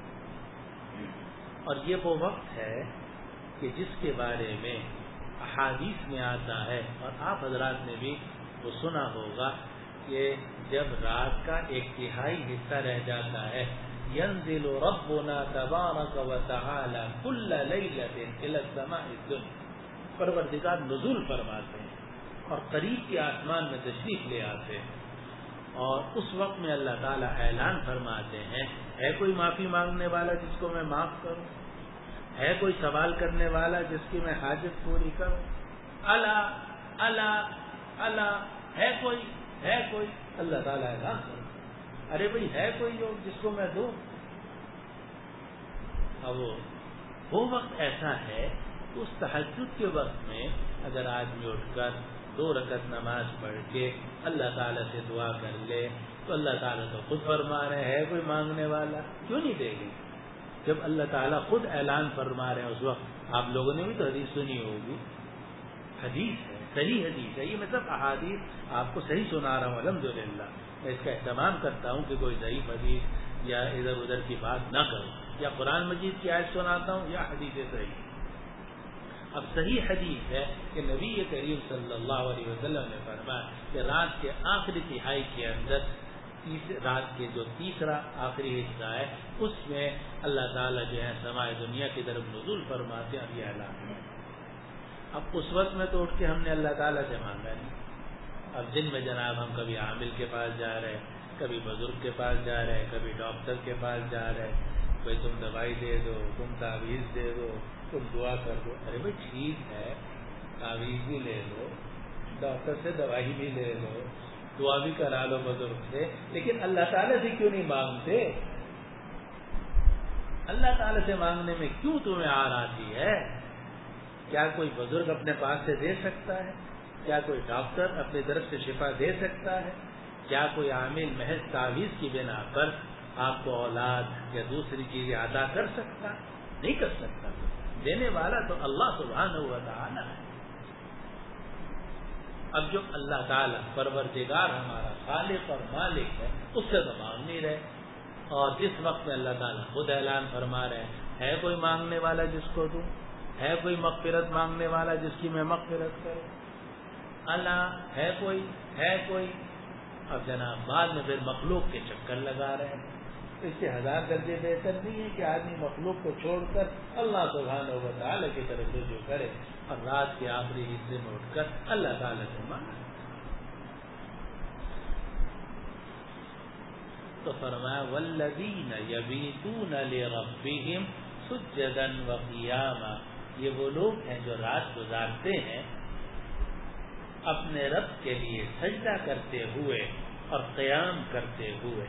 اور یہ وہ وقت ہے کہ جس کے بارے میں احادیث میں آتا ہے، اور آپ حضرات نے بھی وہ سنا ہوگا کہ جب رات کا ایک تہائی حصہ رہ جاتا ہے، ينزل ربنا تبارک و تعالی کل لیلۃ الی السماء الدنیا، پروردگار نزول فرماتے ہیں اور قریب کے آسمان میں تشریف لے آتے ہیں. اور اس وقت میں اللہ تعالیٰ اعلان فرماتے ہیں، ہے کوئی معافی مانگنے والا جس کو میں معاف کروں؟ ہے کوئی سوال کرنے والا جس کی میں حاجت پوری کروں؟ اللہ اللہ اللہ، ہے کوئی؟ اللہ تعالیٰ اعلان کرو، ارے بھائی ہے کوئی جو جس کو میں دوں؟ اب وہ وقت ایسا ہے کہ اس تہجد کے وقت میں اگر آدمی اٹھ کر 2 رکعت نماز پڑھ کے اللہ تعالیٰ سے دعا کر لے تو اللہ تعالیٰ تو خود فرما رہے ہیں کوئی مانگنے والا، کیوں نہیں دے گی؟ جب اللہ تعالیٰ خود اعلان فرما رہے ہیں اس وقت، آپ لوگوں نے بھی تو حدیث سنی ہوگی، حدیث ہے، صحیح حدیث ہے، یہ میں سب احادیث آپ کو صحیح سنا رہا ہوں الحمدللہ. میں اس کا اہتمام کرتا ہوں کہ کوئی ضعیف حدیث یا ادھر ادھر کی بات نہ کروں، یا قرآن مجید کی آیت سناتا ہوں یا حدیث صحیح. اب صحیح حدیث ہے کہ نبی کریم صلی اللہ علیہ وسلم نے فرمایا کہ رات کے آخری تہائی کے اندر، رات کے جو تیسرا آخری حصہ ہے، اس میں اللہ تعالیٰ جو ہے سمائے دنیا کی طرف نزول فرماتے ہیں. اب یہ اعلان ہے. اب اس وقت میں تو اٹھ کے ہم نے اللہ تعالیٰ سے مانگا نہیں. اب دن میں جناب ہم کبھی عامل کے پاس جا رہے، کبھی بزرگ کے پاس جا رہے، کبھی ڈاکٹر کے پاس جا رہے، بھائی تم دوائی دے دو، تم تعویذ دے دو، تم دعا کر دو. ارے بھائی ٹھیک ہے، تعویذ بھی لے لو، ڈاکٹر سے دوائی بھی لے لو، دعا بھی کرا لو بزرگ سے، لیکن اللہ تعالیٰ سے کیوں نہیں مانگتے؟ اللہ تعالیٰ سے مانگنے میں کیوں تمہیں آر آتی ہے؟ کیا کوئی بزرگ اپنے پاس سے دے سکتا ہے؟ کیا کوئی ڈاکٹر اپنی طرف سے شفا دے سکتا ہے؟ کیا کوئی عامل محض تعویذ کی بنا پر آپ کو اولاد یا دوسری چیزیں عطا کر سکتا؟ نہیں کر سکتا. دینے والا تو اللہ سبحانہ و تعالی ہے. اب جو اللہ تعالیٰ پروردگار ہمارا خالق اور مالک ہے، اس سے تو مانگ نہیں رہے. اور جس وقت میں اللہ تعالیٰ خود اعلان فرما رہے ہیں، ہے کوئی مانگنے والا جس کو دوں، ہے کوئی مغفرت مانگنے والا جس کی میں مغفرت کروں، اللہ ہے کوئی. اب جناب بعد میں پھر مخلوق کے چکر لگا رہے ہیں. اس سے 1000 درجے بہتر نہیں ہے کہ آدمی مخلوق کو چھوڑ کر اللہ سبحانہ و تعالیٰ کی طرف رجوع کرے اور رات کے آخری حصے میں اٹھ کر اللہ تعالیٰ سے مانگے. تو فرمایا والذین یبیتون لربہم سجدا وقیاما، یہ وہ لوگ ہیں جو رات گزارتے ہیں اپنے رب کے لیے سجدہ کرتے ہوئے اور قیام کرتے ہوئے.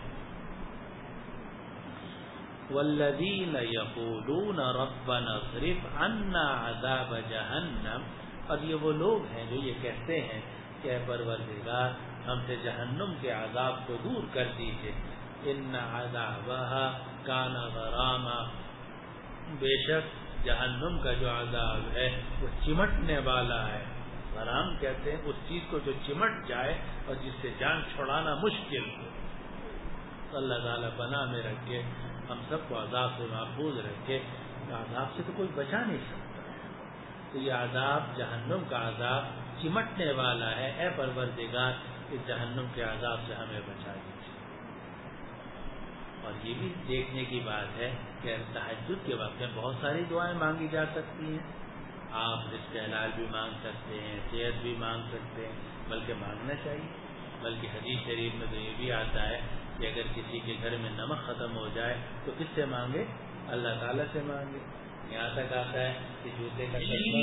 والذین یقولون ربنا اصرف عنا عذاب جہنم، اور یہ وہ لوگ ہیں جو یہ کہتے ہیں کہ اے پروردگار ہم سے جہنم کے عذاب کو دور کر دیجئے. ان عذابها کان غراما، بے شک جہنم کا جو عذاب ہے وہ چمٹنے والا ہے۔ غرام کہتے ہیں اس چیز کو جو چمٹ جائے اور جس سے جان چھڑانا مشکل ہو۔ تو اللہ تعالیٰ پناہ میں رکھے، ہم سب کو عذاب سے محفوظ رکھے۔ عذاب سے تو کوئی بچا نہیں سکتا، تو یہ عذاب جہنم کا عذاب چمٹنے والا ہے۔ اے پروردگار اس جہنم کے عذاب سے ہمیں بچا دیجیے۔ اور یہ بھی دیکھنے کی بات ہے کہ تہجد کے وقت میں بہت ساری دعائیں مانگی جا سکتی ہیں۔ آپ رزق حلال بھی مانگ سکتے ہیں، صحت بھی مانگ سکتے ہیں، بلکہ مانگنا چاہیے۔ بلکہ حدیث شریف میں تو یہ بھی آتا ہے کہ اگر کسی کے گھر میں نمک ختم ہو جائے تو کس سے مانگے؟ اللہ تعالیٰ سے مانگے۔ یہاں تک آتا ہے کہ جوتے کا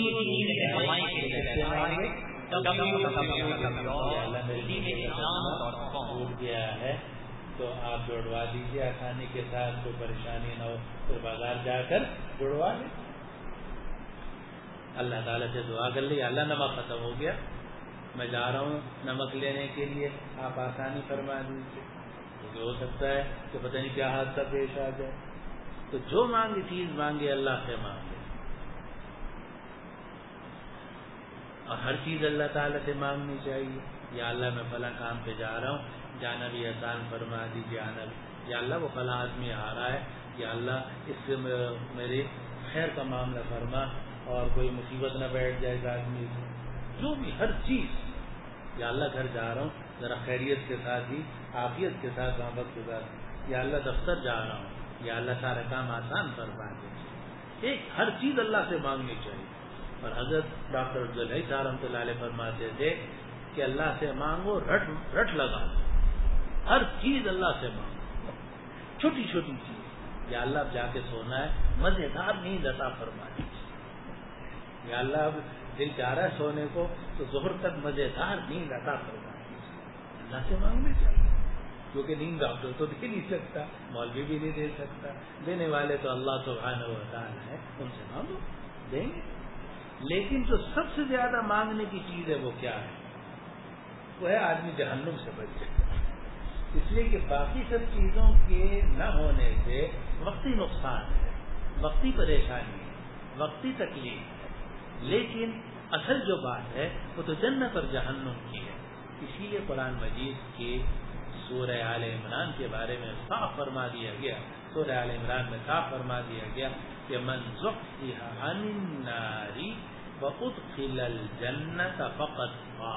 ٹوٹ گیا ہے تو آپ جوڑوا دیجیے آسانی کے ساتھ، کوئی پریشانی نہ ہو، پھر بازار جا کر جڑوا لیں۔ اللہ تعالیٰ سے دعا کر لی، اللہ نمک ختم ہو گیا، میں جا رہا ہوں نمک لینے کے لیے، آپ آسانی فرما دیجیے، کیونکہ ہو سکتا ہے کہ پتہ نہیں کیا حادثہ پیش آ جائے۔ تو جو مانگی چیز مانگے اللہ سے مانگے، اور ہر چیز اللہ تعالیٰ سے مانگنی چاہیے۔ یا اللہ میں فلاں کام پہ جا رہا ہوں، جانا بھی آسان فرما دیجیے، آنا بھی۔ یا اللہ وہ فلاں آدمی آ رہا ہے، یا اللہ اس سے میرے خیر کا معاملہ فرما اور کوئی مصیبت نہ بیٹھ جائے گا آدمی سے، جو بھی ہر چیز۔ یا اللہ گھر جا رہا ہوں، ذرا خیریت کے ساتھ ہی عافیت کے ساتھ وہاں وقت گزار۔ یا اللہ دفتر جا رہا ہوں، یا اللہ سارا کام آسان فرما دیجیے۔ ایک ہر چیز اللہ سے مانگنی چاہیے۔ اور حضرت ڈاکٹر عبدالحی صاحب رحمۃ اللہ علیہ فرماتے تھے کہ اللہ سے مانگو رٹ لگا، ہر چیز اللہ سے مانگو، چھوٹی چھوٹی چیز۔ یا اللہ اب جا کے سونا ہے، مزیدار نیند عطا فرما دیجیے۔ یا اللہ اب دل چاہ رہا ہے سونے کو تو ظہر تک مزیدار نیند عطا فرما دیجیے۔ اللہ سے مانگنے چاہیے، کیونکہ نیند ڈاکٹر تو دے نہیں سکتا، مولوی بھی نہیں دے سکتا، دینے والے تو اللہ سبحانہ و تعالی ہے، ان سے مانگو دیں گے۔ لیکن جو سب سے زیادہ مانگنے کی چیز ہے وہ کیا ہے؟ وہ ہے آدمی جہنم سے بچ جائے۔ اس لیے کہ باقی سب چیزوں کے نہ ہونے سے وقتی نقصان ہے، وقتی پریشانی ہے، وقتی تکلیف ہے، لیکن اصل جو بات ہے وہ تو جنت اور جہنم کی ہے۔ اسی لیے قرآن مجید کی سورہ آل عمران کے بارے میں صاف فرما دیا گیا، سورہ آل عمران میں صاف فرما دیا گیا کہ من زحزح عن النار وادخل الجنۃ فقد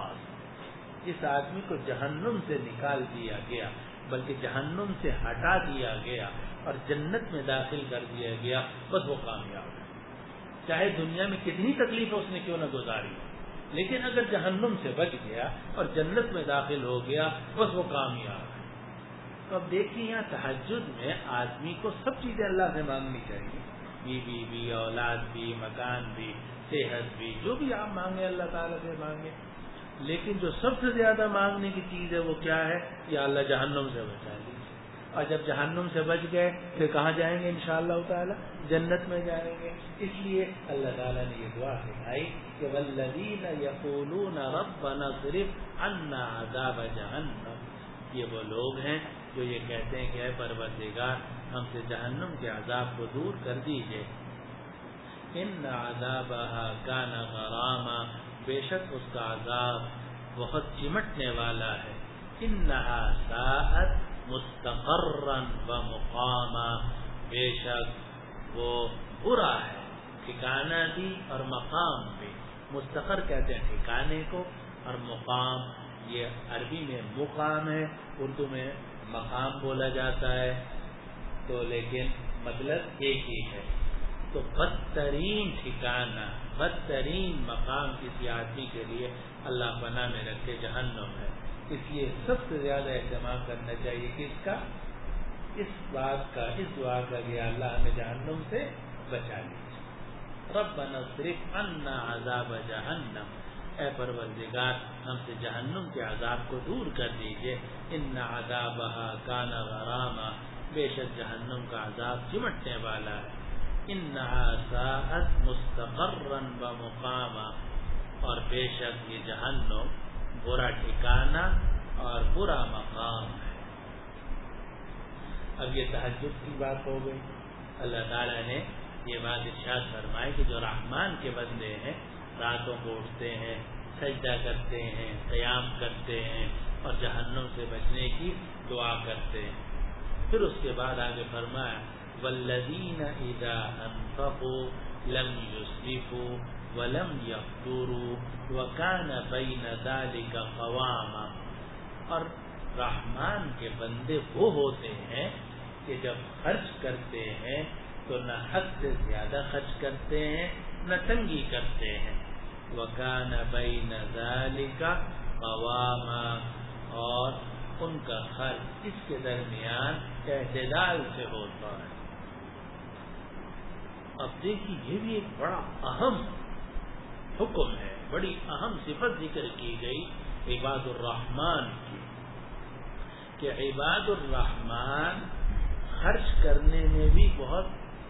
فاز۔ اس آدمی کو جہنم سے نکال دیا گیا، بلکہ جہنم سے ہٹا دیا گیا اور جنت میں داخل کر دیا گیا، بس وہ کامیاب ہے۔ چاہے دنیا میں کتنی تکلیف اس نے کیوں نہ گزاری، لیکن اگر جہنم سے بچ گیا اور جنت میں داخل ہو گیا، بس وہ کامیاب ہے۔ تو اب دیکھیے یہاں تہجد میں آدمی کو سب چیزیں اللہ سے مانگنی چاہیے، بیوی بھی، اولاد بھی، مکان بھی، صحت بھی، جو بھی آپ مانگے اللہ تعالیٰ سے مانگے۔ لیکن جو سب سے زیادہ مانگنے کی چیز ہے وہ کیا ہے؟ یا اللہ جہنم سے بچا دیجیے۔ اور جب جہنم سے بچ گئے پھر کہاں جائیں گے انشاءاللہ تعالیٰ؟ جنت میں جائیں گے۔ اس لیے اللہ تعالیٰ نے یہ دعا سکھائی کہ والذین یقولون ربنا اصرف عنا عذاب جہنم، یہ وہ لوگ ہیں جو یہ کہتے ہیں کہ اے پروردگار ہم سے جہنم کے عذاب کو دور کر دیجئے۔ ان عذابها کان غراما، بے شک اس کا عذاب بہت چمٹنے والا ہے۔ انها ساءت مستقرا ومقاما، بے شک وہ برا ہے ٹھکانہ بھی اور مقام بھی۔ مستقر کہتے ہیں ٹھکانے کو، اور مقام یہ عربی میں مقام ہے، اردو میں مقام بولا جاتا ہے، تو لیکن مطلب ایک ہی ہے۔ تو بدترین ٹھکانہ، بدترین مقام کسی آدمی کے لیے اللہ پناہ میں رکھے جہنم ہے۔ اس لیے سب سے زیادہ اہتمام کرنا چاہیے کس کا؟ اس بات کا، اس دعا کا کہ اللہ ہمیں جہنم سے بچا لیجیے۔ ربنا اصرف عنا عذاب جہنم، اے پروردگار ہم سے جہنم کے عذاب کو دور کر دیجئے۔ ان عذابها کان غراما، بے شک جہنم کا عذاب چمٹنے والا ہے۔ انها ساءت مستقرا ومقاما، اور بے شک یہ جہنم برا ٹھکانہ اور برا مقام ہے۔ اب یہ تہجد کی بات ہو گئی. اللہ تعالیٰ نے یہ بات ارشاد فرمائی کہ جو رحمان کے بندے ہیں راتوں کو اٹھتے ہیں، سجدہ کرتے ہیں، قیام کرتے ہیں اور جہنم سے بچنے کی دعا کرتے ہیں. پھر اس کے بعد آگے فرمایا والذین اذا انفقوا لم یسرفوا ولم یقتروا وکان بین ذلک قواما. اور رحمان کے بندے وہ ہوتے ہیں کہ جب خرچ کرتے ہیں تو نہ حد سے زیادہ خرچ کرتے ہیں نہ تنگی کرتے ہیں. وَكَانَ بَيْنَ ذَلِكَ قَوَامًا، اور ان کا خرچ اس کے درمیان اعتدال سے ہوتا ہے. اب دیکھیے یہ بھی ایک بڑا اہم حکم ہے، بڑی اہم صفت ذکر کی گئی عباد الرحمن کی، کہ عباد الرحمن خرچ کرنے میں بھی بہت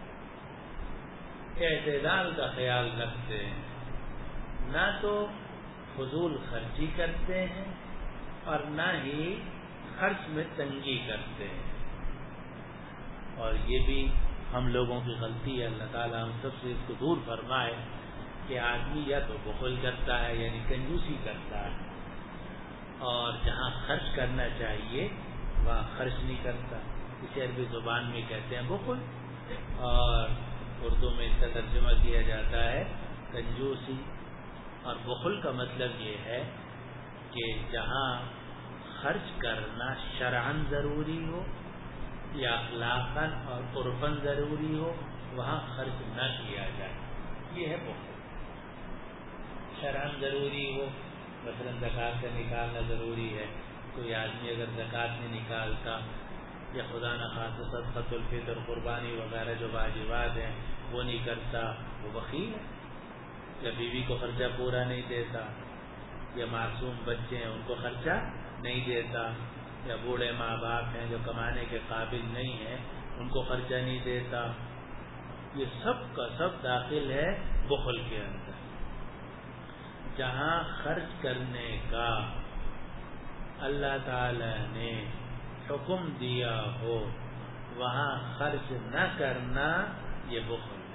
اعتدال کا خیال رکھتے ہیں. نہ تو فضول خرچی کرتے ہیں اور نہ ہی خرچ میں تنگی کرتے ہیں. اور یہ بھی ہم لوگوں کی غلطی ہے، اللہ تعالیٰ ہم سب سے اس کو دور فرمائے کہ آدمی یا تو بخل کرتا ہے یعنی کنجوسی کرتا ہے، اور جہاں خرچ کرنا چاہیے وہاں خرچ نہیں کرتا. اسے عربی زبان میں کہتے ہیں بخل، اور اردو میں اس کا ترجمہ کیا جاتا ہے کنجوسی. اور بخل کا مطلب یہ ہے کہ جہاں خرچ کرنا شرعاً ضروری ہو یا اخلاقاً اور عرفاً ضروری ہو وہاں خرچ نہ کیا جائے، یہ ہے بخل. شرعاً ضروری ہو، مثلا زکوٰۃ کا نکالنا ضروری ہے، کوئی آدمی اگر زکوٰۃ نہیں نکالتا یا خدا نخواستہ صدقۃ الفطر قربانی وغیرہ جو واجبات ہیں وہ نہیں کرتا، وہ بخیل ہے. یا بیوی کو خرچہ پورا نہیں دیتا، یا معصوم بچے ہیں ان کو خرچہ نہیں دیتا، یا بوڑھے ماں باپ ہیں جو کمانے کے قابل نہیں ہیں ان کو خرچہ نہیں دیتا، یہ سب کا سب داخل ہے بخل کے اندر. جہاں خرچ کرنے کا اللہ تعالی نے حکم دیا ہو وہاں خرچ نہ کرنا یہ بخل ہے.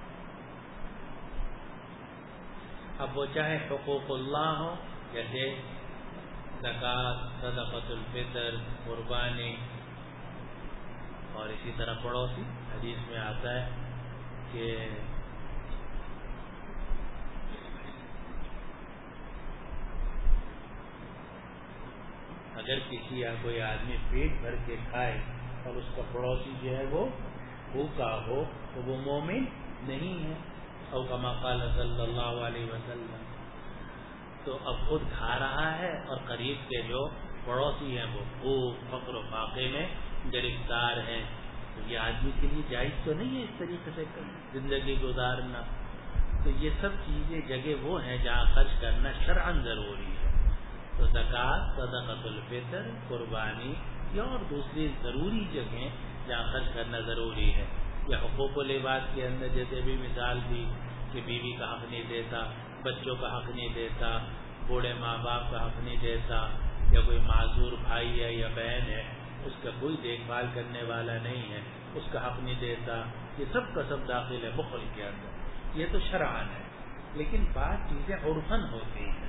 اب وہ چاہے حقوق اللہ ہو جیسے زکوٰۃ، صدقۃ الفطر، قربانی، اور اسی طرح پڑوسی. حدیث میں آتا ہے کہ اگر کسی یا کوئی آدمی پیٹ بھر کے کھائے اور اس کا پڑوسی جو ہے وہ بھوکا ہو تو وہ مومن نہیں ہے، او کما قال صلی اللہ علیہ وسلم. تو اب خود کھا رہا ہے اور قریب کے جو پڑوسی ہیں وہ بھوک، فقر و فاقے میں گرفتار ہیں. تو یہ آدمی کے لیے جائز تو نہیں ہے اس طریقے سے زندگی گزارنا. تو یہ سب چیزیں جگہ وہ ہیں جہاں خرچ کرنا شرعاً ضروری ہے. تو زکوٰۃ، صدقۃ الفطر، قربانی یا اور دوسری ضروری جگہیں جہاں خرچ کرنا ضروری ہے. یا حقوق العباد کے اندر جیسے بھی مثال دی کہ بیوی کا حق نہیں دیتا، بچوں کا حق نہیں دیتا، بوڑھے ماں باپ کا حق نہیں دیتا، یا کوئی معذور بھائی ہے یا بہن ہے اس کا کوئی دیکھ بھال کرنے والا نہیں ہے اس کا حق نہیں دیتا. یہ سب کا سب داخل ہے بخل کے اندر. یہ تو شرعاً ہے، لیکن بعض چیزیں عرفاً ہوتی ہیں.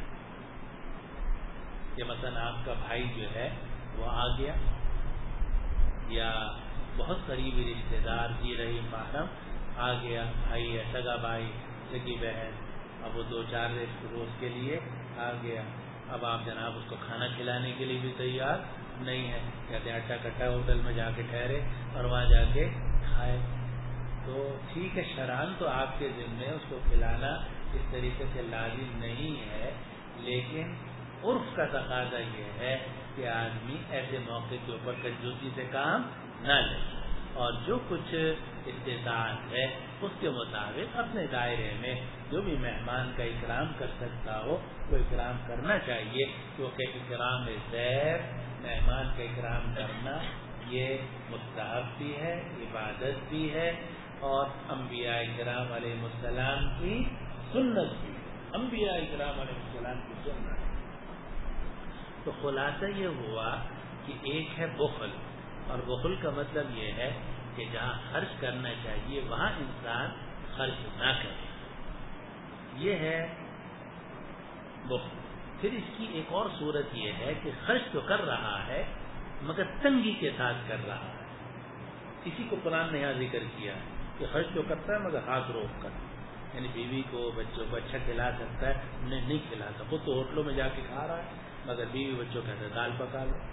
کہ مثلا آپ کا بھائی جو ہے وہ آ گیا، یا بہت قریبی رشتہ دار جی رہی محرم آ گیا، بھائی ہے، سگا بھائی، سگی بہن، اب وہ 2-4 روز کے لیے آ گیا. اب آپ جناب اس کو کھانا کھلانے کے لیے بھی تیار نہیں ہے، کہتے ہیں اٹھا کٹھا ہوٹل میں جا کے ٹھہرے اور وہاں جا کے کھائے. تو ٹھیک ہے شرعاً تو آپ کے ذمے اس کو کھلانا اس طریقے سے لازم نہیں ہے، لیکن عرف کا تقاضا یہ ہے کہ آدمی ایسے موقع کے اوپر کنجوسی سے کام نہ لے، اور جو کچھ استطاعت ہے اس کے مطابق اپنے دائرے میں جو بھی مہمان کا اکرام کر سکتا ہو وہ اکرام کرنا چاہیے. کیونکہ اکرام زیر، مہمان کا اکرام کرنا یہ مستحب بھی ہے، عبادت بھی ہے، اور انبیاء کرام علیہ السلام کی سنت بھی ہے. انبیاء کرام علیہ السلام کی سنت. تو خلاصہ یہ ہوا کہ ایک ہے بخل اور بخل کا مطلب یہ ہے کہ جہاں خرچ کرنا چاہیے وہاں انسان خرچ نہ کرے، یہ ہے بخل۔ پھر اس کی ایک اور صورت یہ ہے کہ خرچ تو کر رہا ہے مگر تنگی کے ساتھ کر رہا ہے، اسی کو قرآن نے یہاں ذکر کیا ہے کہ خرچ تو کرتا ہے مگر ہاتھ روک کر، یعنی بیوی کو بچوں کو اچھا کھلا سکتا ہے، انہیں نہیں کھلاتا، خود تو ہوٹلوں میں جا کے کھا رہا ہے مگر بیوی بچوں کہتے ہیں دال پکا لو۔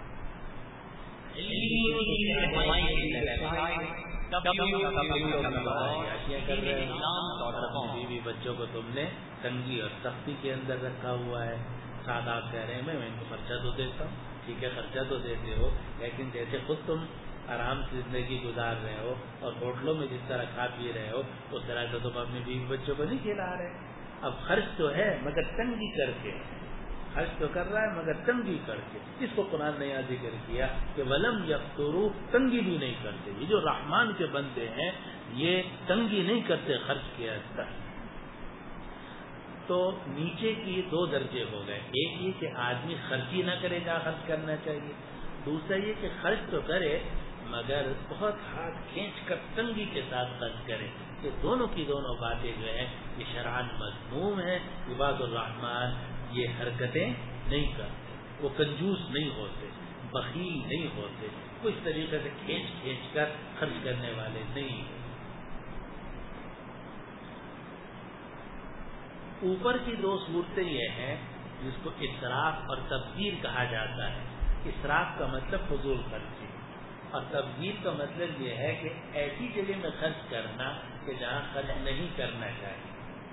بیوی بچوں کو تم نے تنگی اور سختی کے اندر رکھا ہوا ہے، ساتھ آپ کہہ رہے ہیں میں ان کو خرچہ تو دیتا ہوں، ٹھیک ہے خرچہ تو دیتے ہو، لیکن جیسے خود تم آرام سے زندگی گزار رہے ہو اور ہوٹلوں میں جس طرح کھا پی رہے ہو اس طرح سے تم اپنی بیوی بچوں کو نہیں کھلا رہے۔ اب خرچ تو ہے مگر تنگی کر کے، خرچ تو کر رہا ہے مگر تنگی کر کے، اس کو قرآن نے یہاں ذکر کیا کہ ولم یفتروا، تنگی بھی نہیں کرتے۔ یہ جو رحمان کے بندے ہیں یہ تنگی نہیں کرتے خرچ کے اندر۔ تو نیچے کی دو درجے ہو گئے، ایک یہ کہ آدمی خرچ ہی نہ کرے جہاں خرچ کرنا چاہیے، دوسرا یہ کہ خرچ تو کرے مگر بہت ہاتھ کھینچ کر تنگی کے ساتھ خرچ کرے۔ یہ دونوں کی دونوں باتیں جو ہیں یہ شرعاً مذموم ہے۔ عباد الرحمن یہ حرکتیں نہیں کرتے، وہ کنجوس نہیں ہوتے، بخیل نہیں ہوتے، وہ اس طریقے سے کھینچ کھینچ کر خرچ کرنے والے نہیں ہیں۔ اوپر کی دو صورتیں یہ ہیں جس کو اسراف اور تبذیر کہا جاتا ہے۔ اسراف کا مطلب فضول خرچی اور تبذیر کا مطلب یہ ہے کہ ایسی جگہ میں خرچ کرنا کہ جہاں خرچ نہیں کرنا چاہیے،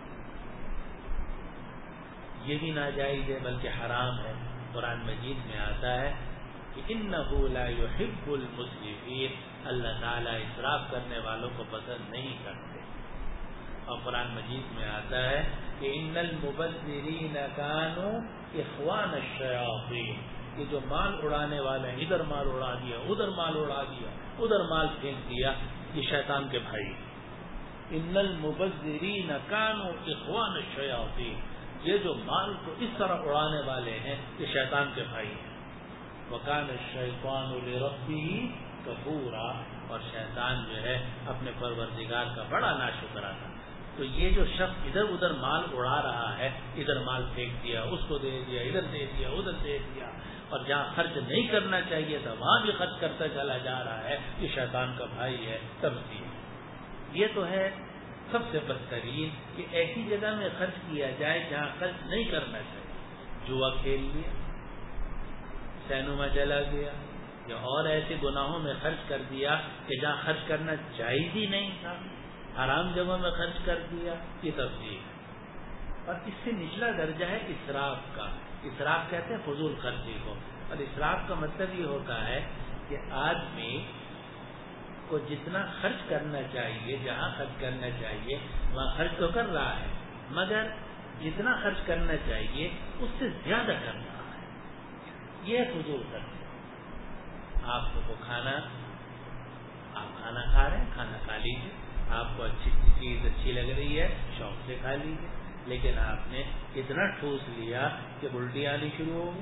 یہ بھی ناجائز ہے بلکہ حرام ہے۔ قرآن مجید میں آتا ہے کہ انہ لا یحب المسرفین، اللہ تعالیٰ اسراف کرنے والوں کو پسند نہیں کرتے۔ اور قرآن مجید میں آتا ہے کہ ان المبذرین کانوا اخوان الشیاطین، یہ جو مال اڑانے والے ہیں، ادھر مال اڑا دیا، ادھر مال اڑا دیا، ادھر مال پھینک دیا، یہ شیطان کے بھائی۔ ان المبذرین کانوا اخوان الشیاطین، یہ جو مال کو اس طرح اڑانے والے ہیں یہ شیطان کے بھائی ہیں۔ وکان الشیطان لربہ کفورا، اور شیطان جو ہے اپنے پروردگار کا بڑا ناشکرا تھا۔ تو یہ جو شخص ادھر ادھر مال اڑا رہا ہے، ادھر مال پھینک دیا، اس کو دے دیا، ادھر دے دیا، ادھر دے دیا، اور جہاں خرچ نہیں کرنا چاہیے تھا وہاں بھی خرچ کرتا چلا جا رہا ہے، یہ شیطان کا بھائی ہے، تبذیر۔ یہ تو ہے سب سے بدترین کہ ایسی جگہ میں خرچ کیا جائے جہاں خرچ نہیں کرنا چاہیے، جوا کھیل لیا، سینما چلا گیا، یا اور ایسے گناہوں میں خرچ کر دیا کہ جہاں خرچ کرنا جائز ہی نہیں تھا، حرام جگہوں میں خرچ کر دیا، یہ تبذیر۔ اور اس سے نچلا درجہ ہے اسراف کا۔ اسراف کہتے ہیں فضول خرچی کو، اور اسراف کا مطلب یہ ہوتا ہے کہ آدمی کو جتنا خرچ کرنا چاہیے، جہاں خرچ کرنا چاہیے وہاں خرچ تو کر رہا ہے مگر جتنا خرچ کرنا چاہیے اس سے زیادہ کر رہا ہے، یہ فضول خرچی۔ آپ کو کھانا، آپ کھانا کھا رہے ہیں، کھانا کھا لیجیے، آپ کو اچھی چیز اچھی لگ رہی ہے شوق سے کھا لیجیے، لیکن آپ نے اتنا ٹھوس لیا کہ الٹی آنی شروع ہو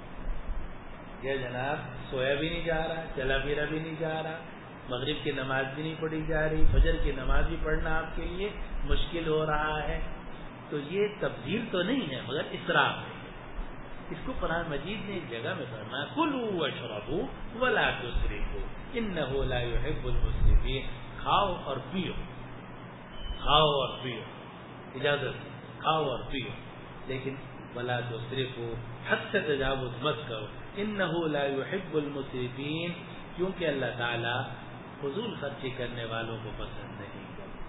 گئی، یہ جناب سویا بھی نہیں جا رہا، چلا پھرا بھی نہیں جا رہا، مغرب کی نماز بھی نہیں پڑھی جا رہی، فجر کی نماز بھی پڑھنا آپ کے لیے مشکل ہو رہا ہے، تو یہ تبذیر تو نہیں ہے مگر اسراف ہے۔ اس کو قرآن مجید نے ایک جگہ میں فرمایا کلوا واشربوا ولا تسرفوا انہ لا یحب المسرفین، کھاؤ اور پیو، کھاؤ اور پیو، اجازت کھاؤ اور پیو، لیکن ولا تسرفوا، حد سے تجاوز مت کرو، انہ لا یحب المسرفین، کیونکہ اللہ تعالیٰ فضول خرچی کرنے والوں کو پسند نہیں کرتا۔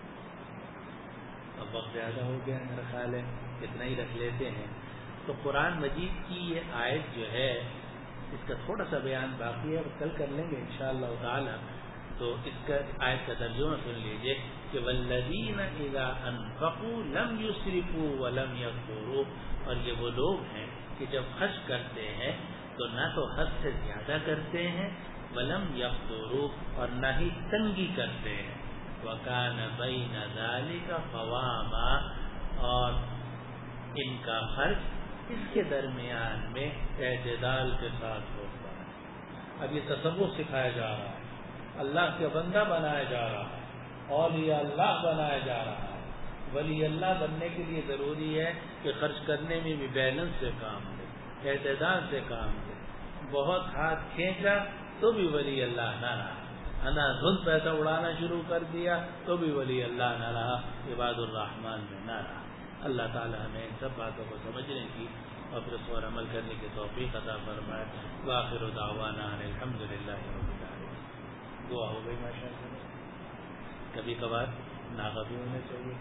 اب وقت زیادہ ہو گیا میرا خیال ہے اتنا ہی رکھ لیتے ہیں۔ تو قرآن مجید کی یہ آیت جو ہے اس کا تھوڑا سا بیان باقی ہے، اور کل کر لیں گے انشاءاللہ تعالی۔ تو اس کا آیت کا ترجمہ سن لیجئے کہ والذین اذا انفقوا لم یسرفوا ولم یقتروا، اور یہ وہ لوگ ہیں کہ جب خرچ کرتے ہیں تو نہ تو حد سے زیادہ کرتے ہیں، ولم یقتروا، اور نہ ہی تنگی کرتے ہیں، وکان بین ذلک قواما، اور ان کا خرچ اس کے درمیان میں اعتدال کے ساتھ ہوتا ہے۔ اب یہ تصوف سکھایا جا رہا ہے، اللہ کے بندہ بنایا جا رہا ہے، اولیاء اللہ بنایا جا رہا ہے۔ ولی اللہ بننے کے لیے ضروری ہے کہ خرچ کرنے میں بھی بیلنس سے کام لے، اعتدال سے کام لے۔ بہت ہاتھ کھینچا تو بھی ولی اللہ نہ رہا، انا دھند پیسہ اڑانا شروع کر دیا تو بھی ولی اللہ نہ رہا، عباد الرحمن میں نہ رہا۔ اللہ تعالیٰ ہمیں ان سب باتوں کو سمجھنے کی اور پھر اس پر عمل کرنے کی توفیق عطا فرمائے۔ وآخر دعوانا ان الحمدللہ رب العالمین۔ دعا ہو گئی ماشاءاللہ۔ کبھی کبھار ناغہ بھی ہونے چاہیے۔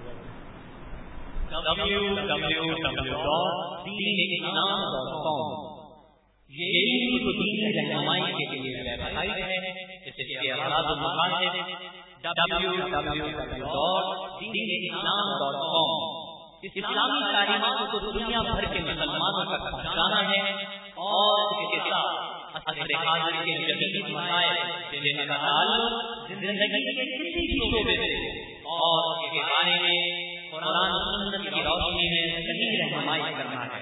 www.deenislam.com یہی تو دین رہنمائی کے لیے ویب سائٹ ہے، اس کے اغراض و مقاصد www.deenislam.com اسلامی تعلیمات کو دنیا بھر کے مسلمانوں تک پہنچانا ہے اور اس کے ساتھ عصر حاضر کے جدید مسائل جن کا تعلق زندگی کے کسی بھی شعبے سے اور اس کے بارے میں قرآن و سنت کی روشنی میں صحیح رہنمائی کرنا ہے۔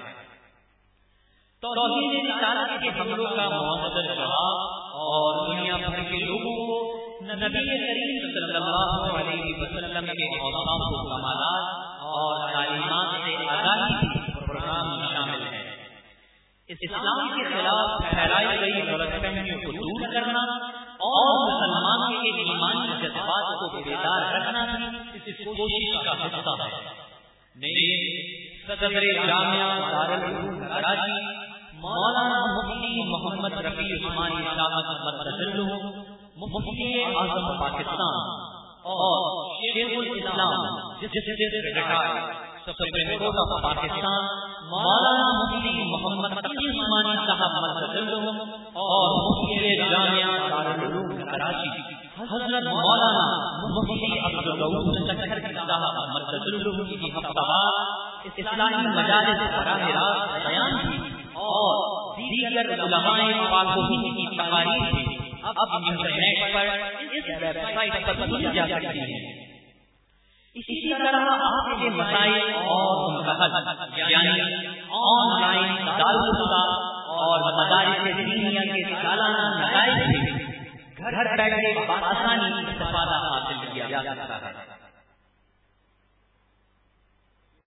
توحید رسالت کے حملوں کا مؤثر جواب اور دنیا بھر کے لوگوں کو نبی کریم صلی اللہ علیہ وسلم کے اوصاف و کمالات اور تعلیمات سے آگاہی بھی پروگرام میں شامل ہے۔ اسلام کے خلاف پھیلائی گئی غلط فہمیوں کو دور کرنا اور مسلمانوں کے ایمانی جذبات کو بیدار رکھنا بھی اس کوشش کا حصہ ہے۔ نئے صدر جامعہ دارالعلوم کراچی مولانا مفتی محمد رفیع عثمانی صاحب مدثر مفتی اعظم پاکستان اور شیخ الاسلام justice retired supreme court of Pakistan مولانا مفتی محمد تقی عثمانی صاحب مدثر اور مفتی جامعہ دارالعلوم کراچی حضرت مولانا مفتی عبدالرؤوف سکھر صاحب مدثر کی ہفتہ اسلامی مجالس براہ راست بیان کی اور دیگر علماء پاک و ہند کی تقاریر بھی اب انٹرنیٹ پر اس ویب سائٹ پر سنی جا سکتی ہیں۔ اسی طرح آپ کے مسائل اور ان کا حل یعنی آن لائن دارالفتہ اور مدارس دینیہ کے سالانہ نتائج سے گھر بیٹھے بآسانی استفادہ حاصل کیا جا سکتا ہے۔